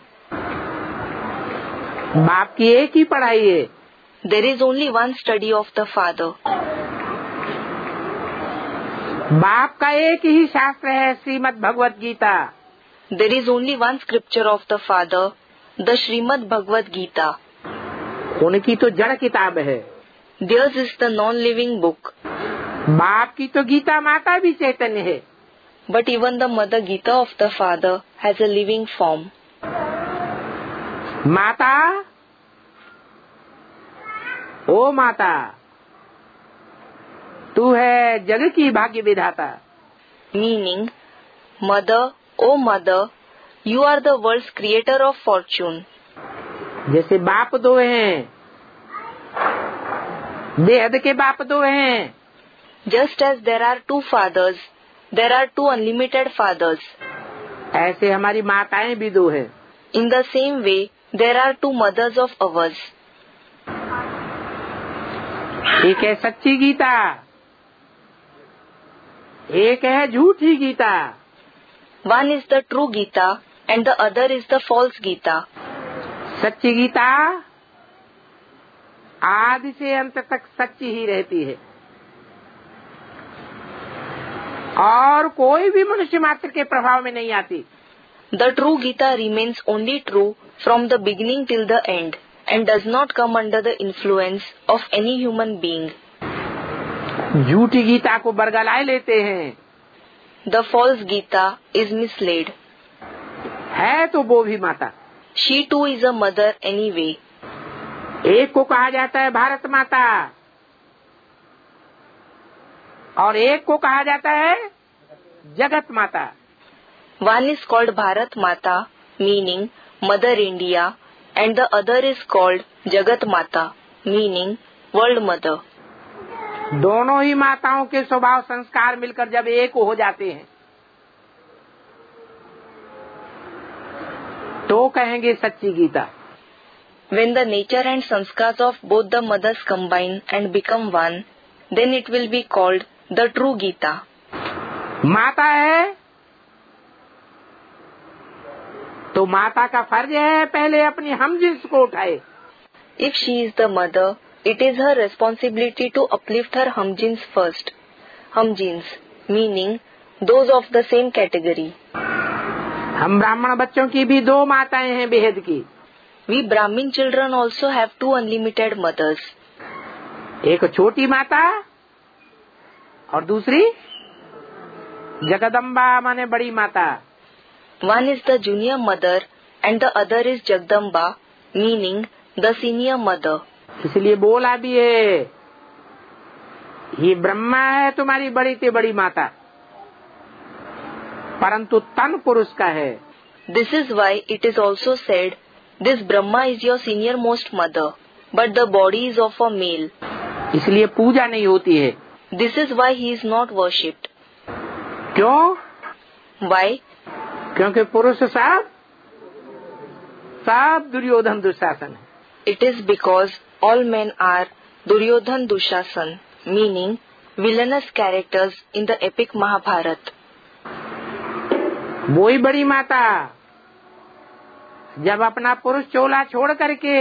बाप की एक ही पढ़ाई है. There is only one study of the father. बाप का एक ही शास्त्र है, Shrimad Bhagavad Gita. There is only one scripture of the father, the Srimad Bhagavad Gita. उनकी तो जड़ किताब है. Theirs is the non-living book. बाप की तो गीता माता भी चैतन्य है. But even the Mother Gita of the father has a living form. माता, ओ माता, तू है जग की भाग्य विधाता. Meaning, Mother, O Mother, you are the world's creator of fortune. जैसे बाप दो हैं, बेहद के बाप दो हैं. Just as there are two fathers, there are two unlimited fathers. ऐसे हमारी माताएं भी दो हैं. In the same way, there are two mothers of ours. एक है सच्ची गीता, एक है झूठी Gita. One is the true Gita and the other is the false Gita. सच्ची गीता आदि से अंत तक सच्ची ही रहती है और कोई भी मनुष्य मात्र के प्रभाव में नहीं आती. The true Gita remains only true from the beginning till the end and does not come under the influence of any human being. झूठी गीता को बरगलाए लेते हैं. The false Gita is mislaid. है तो वो भी माता. She too is a mother anyway. एक को कहा जाता है भारत माता और एक को कहा जाता है जगत माता. One is called Bharat Mata, meaning Mother India, and the other is called Jagat Mata, meaning World Mother. दोनों ही माताओं के स्वभाव संस्कार मिलकर जब एक हो जाते हैं तो कहेंगे सच्ची Gita. When the nature and sanskars of both the mothers combine and become one, then it will be called the true Gita. माता है तो माता का फर्ज है पहले अपनी हमजिन्स को उठाए. If she is the mother, it is her responsibility to uplift her humjins first. Humjins, meaning those of the same category. हम ब्राह्मण बच्चों की भी दो माताएं हैं बेहद की. We Brahmin children also have two unlimited mothers. एक छोटी माता और दूसरी जगदम्बा माने बड़ी माता. One is the junior mother and the other is Jagdamba, meaning the senior mother. इसलिए बोला भी है, ये ब्रह्मा है तुम्हारी बड़ी से बड़ी माता, परंतु तन पुरुष का है. This is why it is also said, this Brahma is your senior most mother, but the body is of a male. इसलिए पूजा नहीं होती है. This is why he is not worshipped. क्यों? Why? क्योंकि पुरुष सब सब दुर्योधन दुशासन है. It is because all men are Duryodhan Dushasan, meaning villainous characters in the epic Mahabharata. वो ही बड़ी माता जब अपना पुरुष चोला छोड़ करके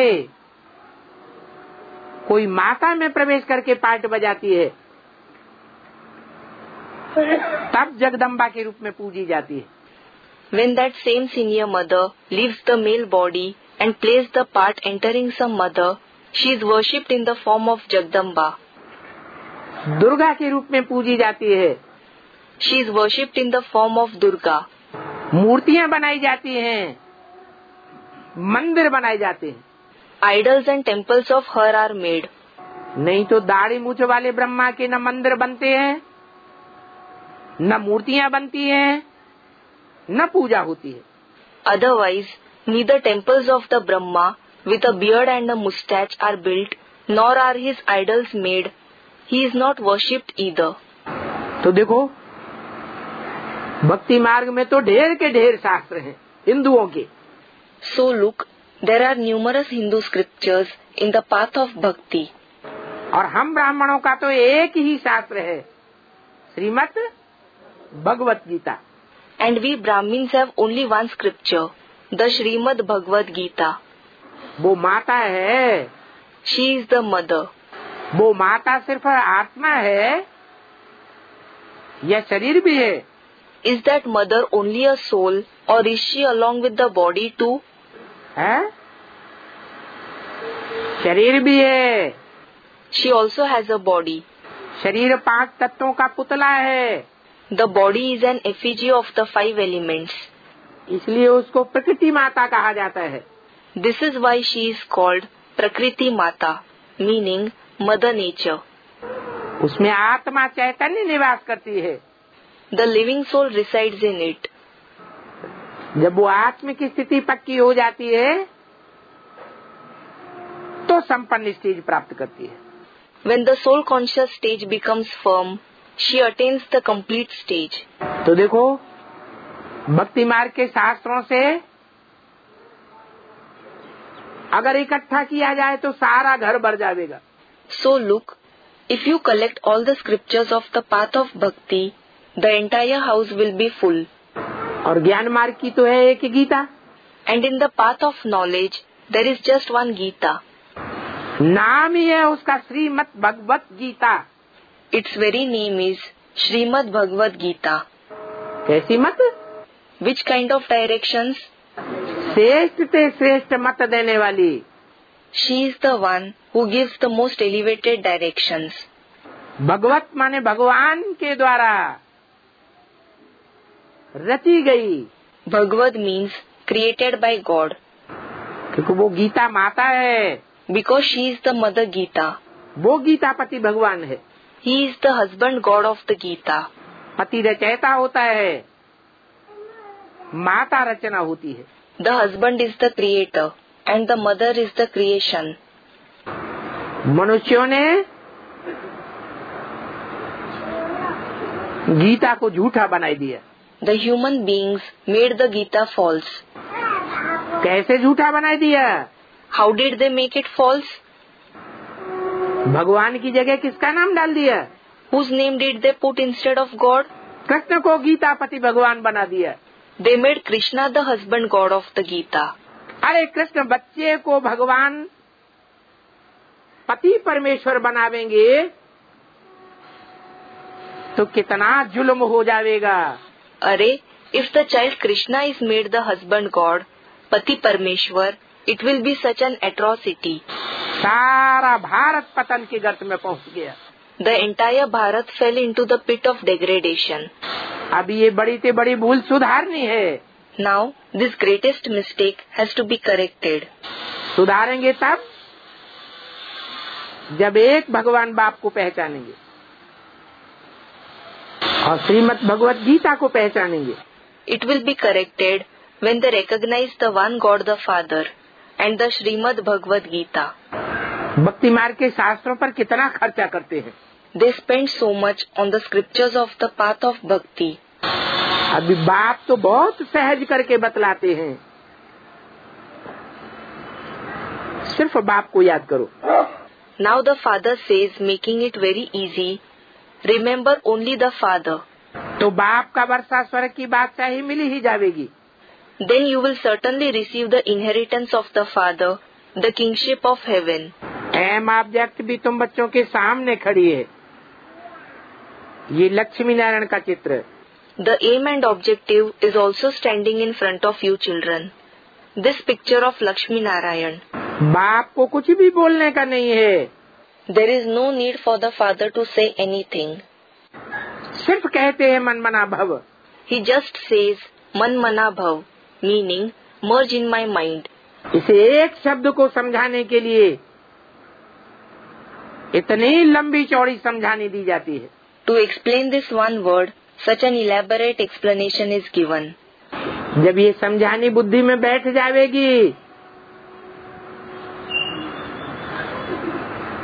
कोई माता में प्रवेश करके पार्ट बजाती है तब जगदम्बा के रूप में पूजी जाती है. When that same senior mother leaves the male body and plays the part entering some mother, she is worshipped in the form of Jagdamba. Durga के रूप में पूजी जाती है. She is worshipped in the form of Durga. मूर्तियां बनाई जाती हैं, मंदिर बनाए जाते हैं. Idols and temples of her are made. नहीं तो दाढ़ी मूछ वाले ब्रह्मा के न मंदिर बनते हैं, न मूर्तियां बनती हैं, न पूजा होती है. Otherwise, neither temples of the Brahma with a beard and a moustache are built, nor are his idols made. He is not worshipped either. तो देखो, भक्ति मार्ग में तो ढेर के ढेर शास्त्र हैं हिंदुओं के. So look, there are numerous Hindu scriptures in the path of bhakti. और हम ब्राह्मणों का तो एक ही शास्त्र है, Shrimad Bhagavad Gita. And we Brahmins have only one scripture, the Srimad Bhagavad Gita. वो माता है. She is the mother. वो माता सिर्फ आत्मा है या शरीर भी है? Is that mother only a soul or is she along with the body too? है? शरीर भी है. She also has a body. शरीर पांच तत्वों का पुतला है. The body is an effigy of the five elements. इसलिए उसको प्रकृति माता कहा जाता है. This is why she is called Prakriti Mata, meaning Mother Nature. उसमें आत्मा चैतन्य निवास करती है. The living soul resides in it. जब वो आत्म की स्थिति पक्की हो जाती है तो संपन्न स्टेज प्राप्त करती है. When the soul conscious stage becomes firm, she attains the complete stage. तो देखो, भक्ति मार्ग के शास्त्रों से अगर इकट्ठा किया जाए तो सारा घर भर जाएगा. So look, if you collect all the scriptures of the path of bhakti, the entire house will be full. और ज्ञान मार्ग की तो है एक Gita. And in the path of knowledge, there is just one Gita. नाम ही है उसका Shrimad Bhagavad Gita. Its very name is Srimad Bhagavad Gita. कैसी मत? Which kind of directions? श्रेष्ठ से श्रेष्ठ मत देने वाली. She is the one who gives the most elevated directions. भगवत माने भगवान के द्वारा रची गई. Bhagavad means created by God. क्योंकि वो गीता माता है. Because she is the mother Gita. वो गीता पति भगवान है. He is the husband God of the Gita. पति रचयिता होता है, माता रचना होती है. The husband is the creator and the mother is the creation. मनुष्यों ने गीता को झूठा बनाई दिया. The human beings made the Gita false. कैसे झूठा बनाई दिया? How did they make it false? भगवान की जगह किसका नाम डाल दिया? Whose name did they put instead of God? Krishna को गीता पति भगवान बना दिया. They made Krishna the husband God of the Gita. अरे कृष्ण बच्चे को भगवान पति परमेश्वर बनावेंगे तो कितना जुल्म हो जाएगा. अरे, if the child Krishna is made the husband God, Pati Parmeshwar, it will be such an atrocity. सारा भारत पतन के गर्त में पहुंच गया. The entire Bharat fell into the pit of degradation. अब ये बड़ी से बड़ी भूल सुधारनी है. Now, this greatest mistake has to be corrected. सुधारेंगे तब जब एक भगवान बाप को पहचानेंगे और श्रीमद् भगवत गीता को पहचानेंगे. It will be corrected when they recognize the one God the Father and the Srimad Bhagavad Gita. भक्ति मार्ग के शास्त्रों पर कितना खर्चा करते हैं. They spend so much on the scriptures of the path of bhakti. अभी बाप तो बहुत सहज करके बतलाते हैं. सिर्फ बाप को याद करो. Now the Father says, making it very easy, remember only the Father. तो बाप का वर्षा स्वर्ग की बादशाही मिली ही जाएगी. Then you will certainly receive the inheritance of the Father, the kingship of heaven. Aim object भी तुम बच्चों के सामने खड़ी है. ये लक्ष्मी नारायण का चित्र. The aim and objective is also standing in front of you children. This picture of Lakshmi Narayan. बाप को कुछ भी बोलने का नहीं है. There is no need for the Father to say anything. सिर्फ कहते हैं मन मना भव. He just says man mana bhav, meaning merge in my mind. इसे एक शब्द को समझाने के लिए इतनी लंबी चौड़ी समझानी दी जाती है. To explain this one word, such an elaborate explanation is given. जब ये समझानी बुद्धि में बैठ जाएगी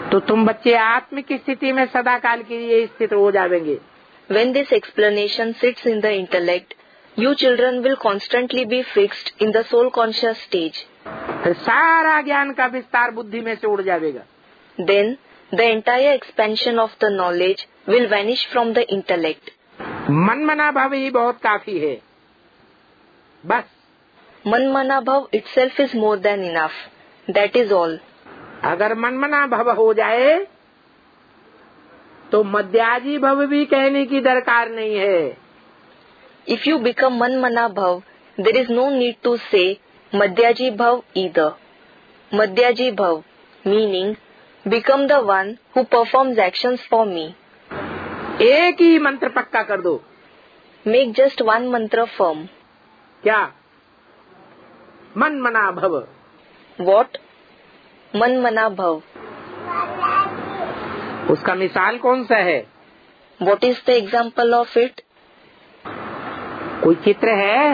तो तुम बच्चे आत्मिक स्थिति में सदा काल के लिए स्थित हो जाएंगे। When this explanation sits in the intellect, you children will constantly be fixed in the soul conscious stage. फिर सारा ज्ञान का विस्तार बुद्धि में से उड़ जाएगा। Then the entire expansion of the knowledge will vanish from the intellect. मन मना भाव ही बहुत काफी है, बस। मन मना भाव itself is more than enough. That is all. अगर मन मना भाव हो जाए तो मध्याजी भव भी कहने की दरकार नहीं है। If you become man mana bhav, there is no need to say madhyaji bhav either. Madhyaji bhav meaning become the one who performs actions for me. एक ही मंत्र पक्का कर दो। Make just one mantra firm. क्या? मन मना भव। What? मन मना भव. उसका मिसाल कौन सा है? What is the example of it? कोई चित्र है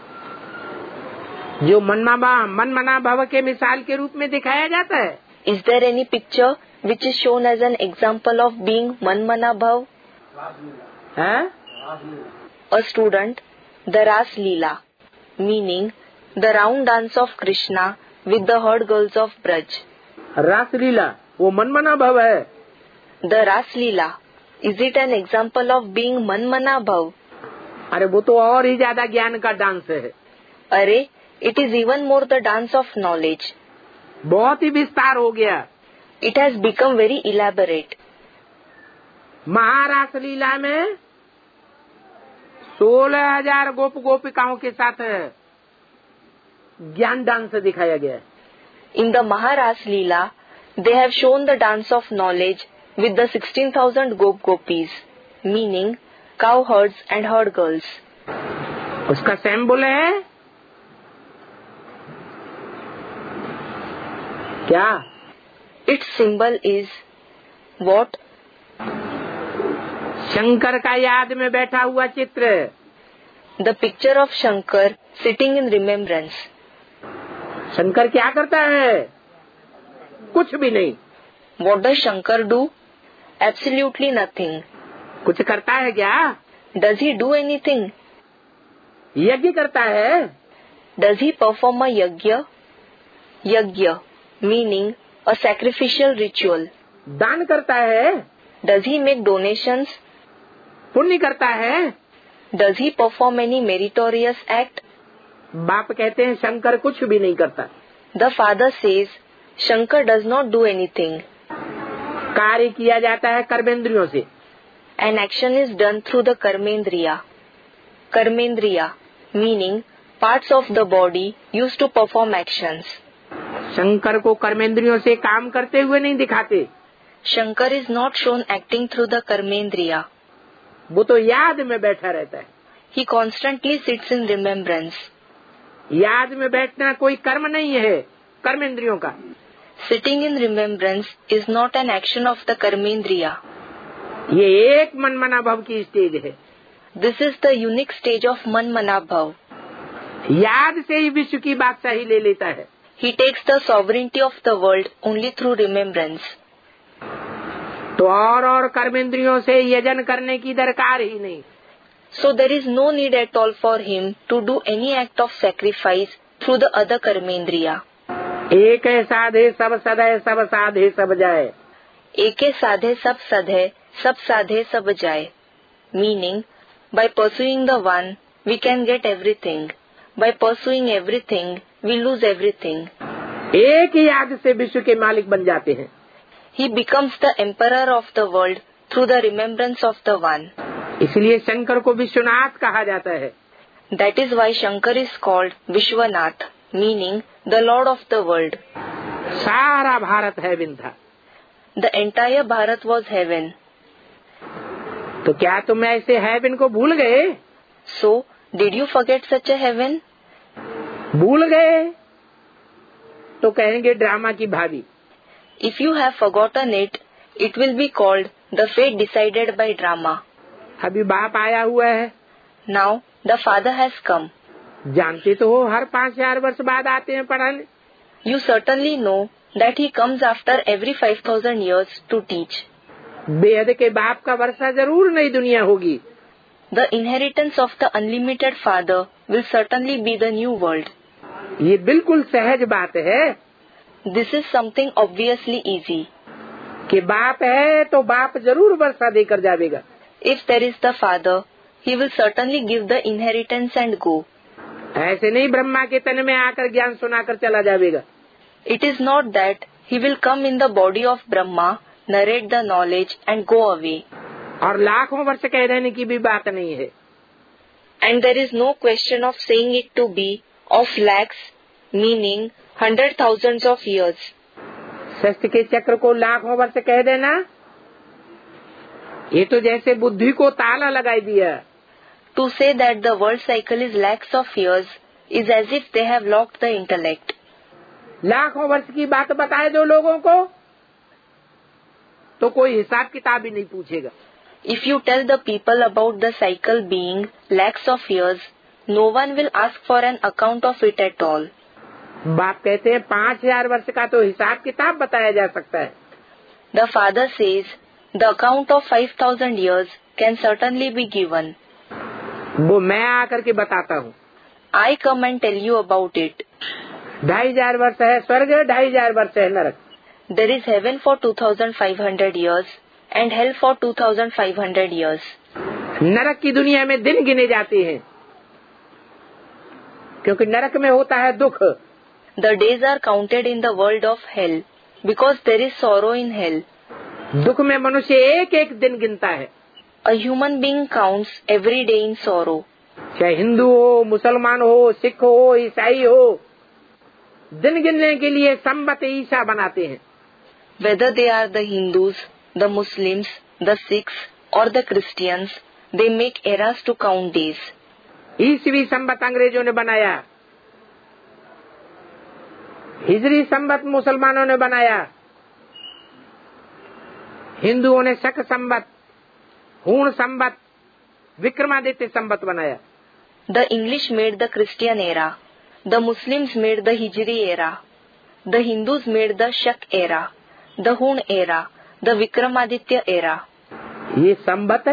जो मन मना मन मना भव के मिसाल के रूप में दिखाया जाता है? Is there any picture which is shown as an example of being man mana bhav? है? A student, the Ras Leela, meaning the round dance of Krishna with the herd girls of Braj. रास लीला वो मन मना भव है। The Ras Leela, is it an example of being man mana bhav? अरे वो तो और ही ज्यादा ज्ञान का डांस है। अरे, it is even more the dance of knowledge. बहुत ही विस्तार हो गया। It has become very elaborate. महारास लीला में सोलह हजार गोप गोपिकाओं के साथ ज्ञान डांस दिखाया गया है। In the Maharas Leela, they have shown the dance of knowledge with the sixteen thousand gop gopis, meaning cow herds and herd girls. उसका सिंबल है क्या? Its symbol is what? Shankar का याद में बैठा हुआ चित्र। The picture of Shankar sitting in remembrance. Shankar क्या करता है? कुछ भी नहीं। What does Shankar do? Absolutely nothing. कुछ करता है क्या? Does he do anything? यज्ञ करता है। Does he perform a yajna? Yajna meaning a sacrificial ritual. दान करता है। Does he make donations? पुण्य करता है। Does he perform any meritorious act? बाप कहते हैं शंकर कुछ भी नहीं करता। The father says Shankar does not do anything. कार्य किया जाता है कर्मेंद्रियों से। An action is done through the karmendriya. Karmendriya meaning parts of the body used to perform actions. Shankar को कर्मेंद्रियों से काम करते हुए नहीं दिखाते। Shankar is not shown acting through the karmendriya. वो तो याद में बैठा रहता है। He constantly sits in remembrance. याद में बैठना कोई कर्म नहीं है कर्मेंद्रियों का। Sitting in remembrance is not an action of the karmendriya. ये एक मन मना भव की स्टेज है। This is the unique stage of man mana bhav. याद से ही विश्व की बादशाही ले लेता है। He takes the sovereignty of the world only through remembrance. तो और और कर्मेंद्रियों से यजन करने की दरकार ही नहीं। So there is no need at all for him to do any act of sacrifice through the other karmendriya. एक है साधे सब सदय सब साधे सब जाए। Eke sadhe sab sadhe, sab sadhe sab jaye. Meaning, by pursuing the one, we can get everything. By pursuing everything, we lose everything. एक ही याद से विश्व के मालिक बन जाते हैं। He becomes the emperor of the world through the remembrance of the one. इसलिए शंकर को विश्वनाथ कहा जाता है। That is why Shankar is called Vishwanath, meaning the Lord of the world. सारा भारत हेवन था। The entire Bharat was heaven. तो क्या तुम ऐसे हेवन को भूल गए? So, did you forget such a heaven? भूल गए तो कहेंगे ड्रामा की भाभी। If you have forgotten it, it will be called the fate decided by drama. अभी बाप आया हुआ है। Now, the father has come. जानते तो हो हर पाँच हजार वर्ष बाद आते हैं पढ़ाने। You certainly know that he comes after every five thousand years to teach. बेहद के बाप का वर्षा जरूर नई दुनिया होगी. The inheritance of the unlimited Father will certainly be the new world. ये बिल्कुल सहज बात है. This is something obviously easy. कि बाप है तो बाप जरूर वर्षा देकर जाएगा. If there is the Father, he will certainly give the inheritance and go. ऐसे नहीं ब्रह्मा के तन में आकर ज्ञान सुनाकर चला जाएगा. It is not that he will come in the body of Brahma, narrate the knowledge and go away. और लाखों वर्ष कह देने की भी बात नहीं है. And there is no question of saying it to be of lakhs, meaning hundred thousands of years. सृष्टि के चक्र को लाखों वर्ष कह देना, ये तो जैसे बुद्धि को ताला लगाई दिया. To say that the world cycle is lakhs of years is as if they have locked the intellect. लाखों वर्ष की बात बताए दो लोगों को तो कोई हिसाब किताब ही नहीं पूछेगा. If you tell the people about the cycle being lakhs of years, no one will ask for an account of it at all. बाप कहते हैं पाँच हजार वर्ष का तो हिसाब किताब बताया जा सकता है. The father says the account of five thousand years can certainly be given. वो मैं आकर के बताता हूँ. I come and tell you about it. ढाई हजार वर्ष है स्वर्ग, ढाई हजार वर्ष है नरक. There is heaven for two thousand five hundred years and hell for two thousand five hundred years. नरक की दुनिया में दिन गिने जाते हैं क्योंकि नरक में होता है दुख. The days are counted in the world of hell because there is sorrow in hell. दुख में मनुष्य एक एक दिन गिनता है. A human being counts every day in sorrow. चाहे हिंदू हो, मुसलमान हो, सिख हो, ईसाई हो, दिन गिनने के लिए संवत ईसा बनाते हैं. Whether they are the Hindus, the Muslims, the Sikhs or the Christians, they make eras to count days. ईसवी संवत अंग्रेजों ने बनाया, हिजरी संवत मुसलमानों ने बनाया, हिंदुओं ने शक संवत, हूण संवत, विक्रमादित्य संवत बनाया. The English made the Christian era, the Muslims made the Hijri era, the Hindus made the Shak era, the Hun era, the Vikramaditya era. ये संवत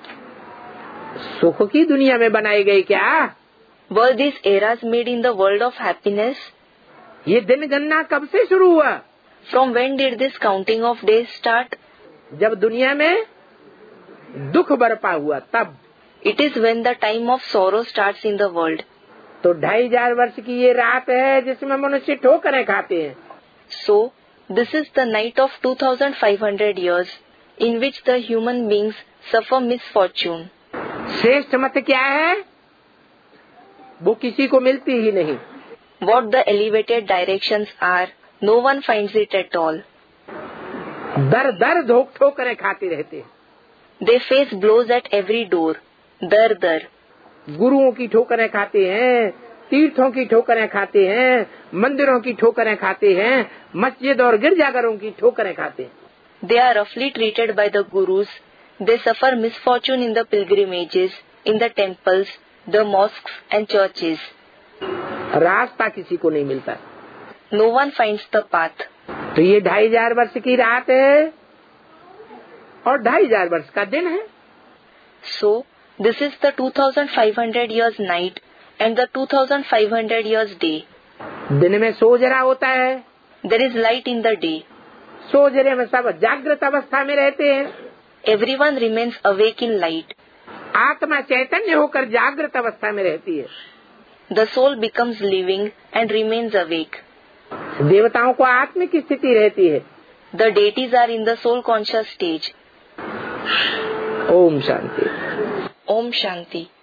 सुख की दुनिया में बनाए गए क्या? Were these eras made in the world of happiness? ये दिन गणना कब से शुरू हुआ? From when did this counting of days start? जब दुनिया में दुख बरपा हुआ तब. It is when the time of sorrow starts in the world. तो ढाई हजार वर्ष की ये रात है जिसमें मनुष्य ठोकरें खाते हैं. So, this is the night of two thousand five hundred years in which the human beings suffer misfortune. श्रेष्ठ मत क्या है? वो किसी को मिलती ही नहीं. What the elevated directions are, no one finds it at all. दर दर धोख ठोकरें खाते रहते हैं. They face blows at every door. दर दर. गुरुओं की ठोकरें खाते हैं, तीर्थों की ठोकरें खाते हैं, मंदिरों की ठोकरें खाते हैं, मस्जिद और गिरजाघरों की ठोकरें खाते हैं. They are roughly treated by the gurus. They suffer misfortune in the pilgrimages, in the temples, the mosques and churches. रास्ता किसी को नहीं मिलता. No one finds the path. तो ये ढाई हजार वर्ष की रात है और ढाई हजार वर्ष का दिन है. So, this is the two thousand five hundred years night and the two thousand five hundred years day. दिन में सोजरा होता है. There is light in the day. सोजरे में सब जागृत अवस्था में रहते हैं. Everyone remains awake in light. आत्मा चैतन्य होकर जागृत अवस्था में रहती है. The soul becomes living and remains awake. देवताओं को आत्मिक स्थिति रहती है. The deities are in the soul conscious stage. Om Shanti. Om Shanti.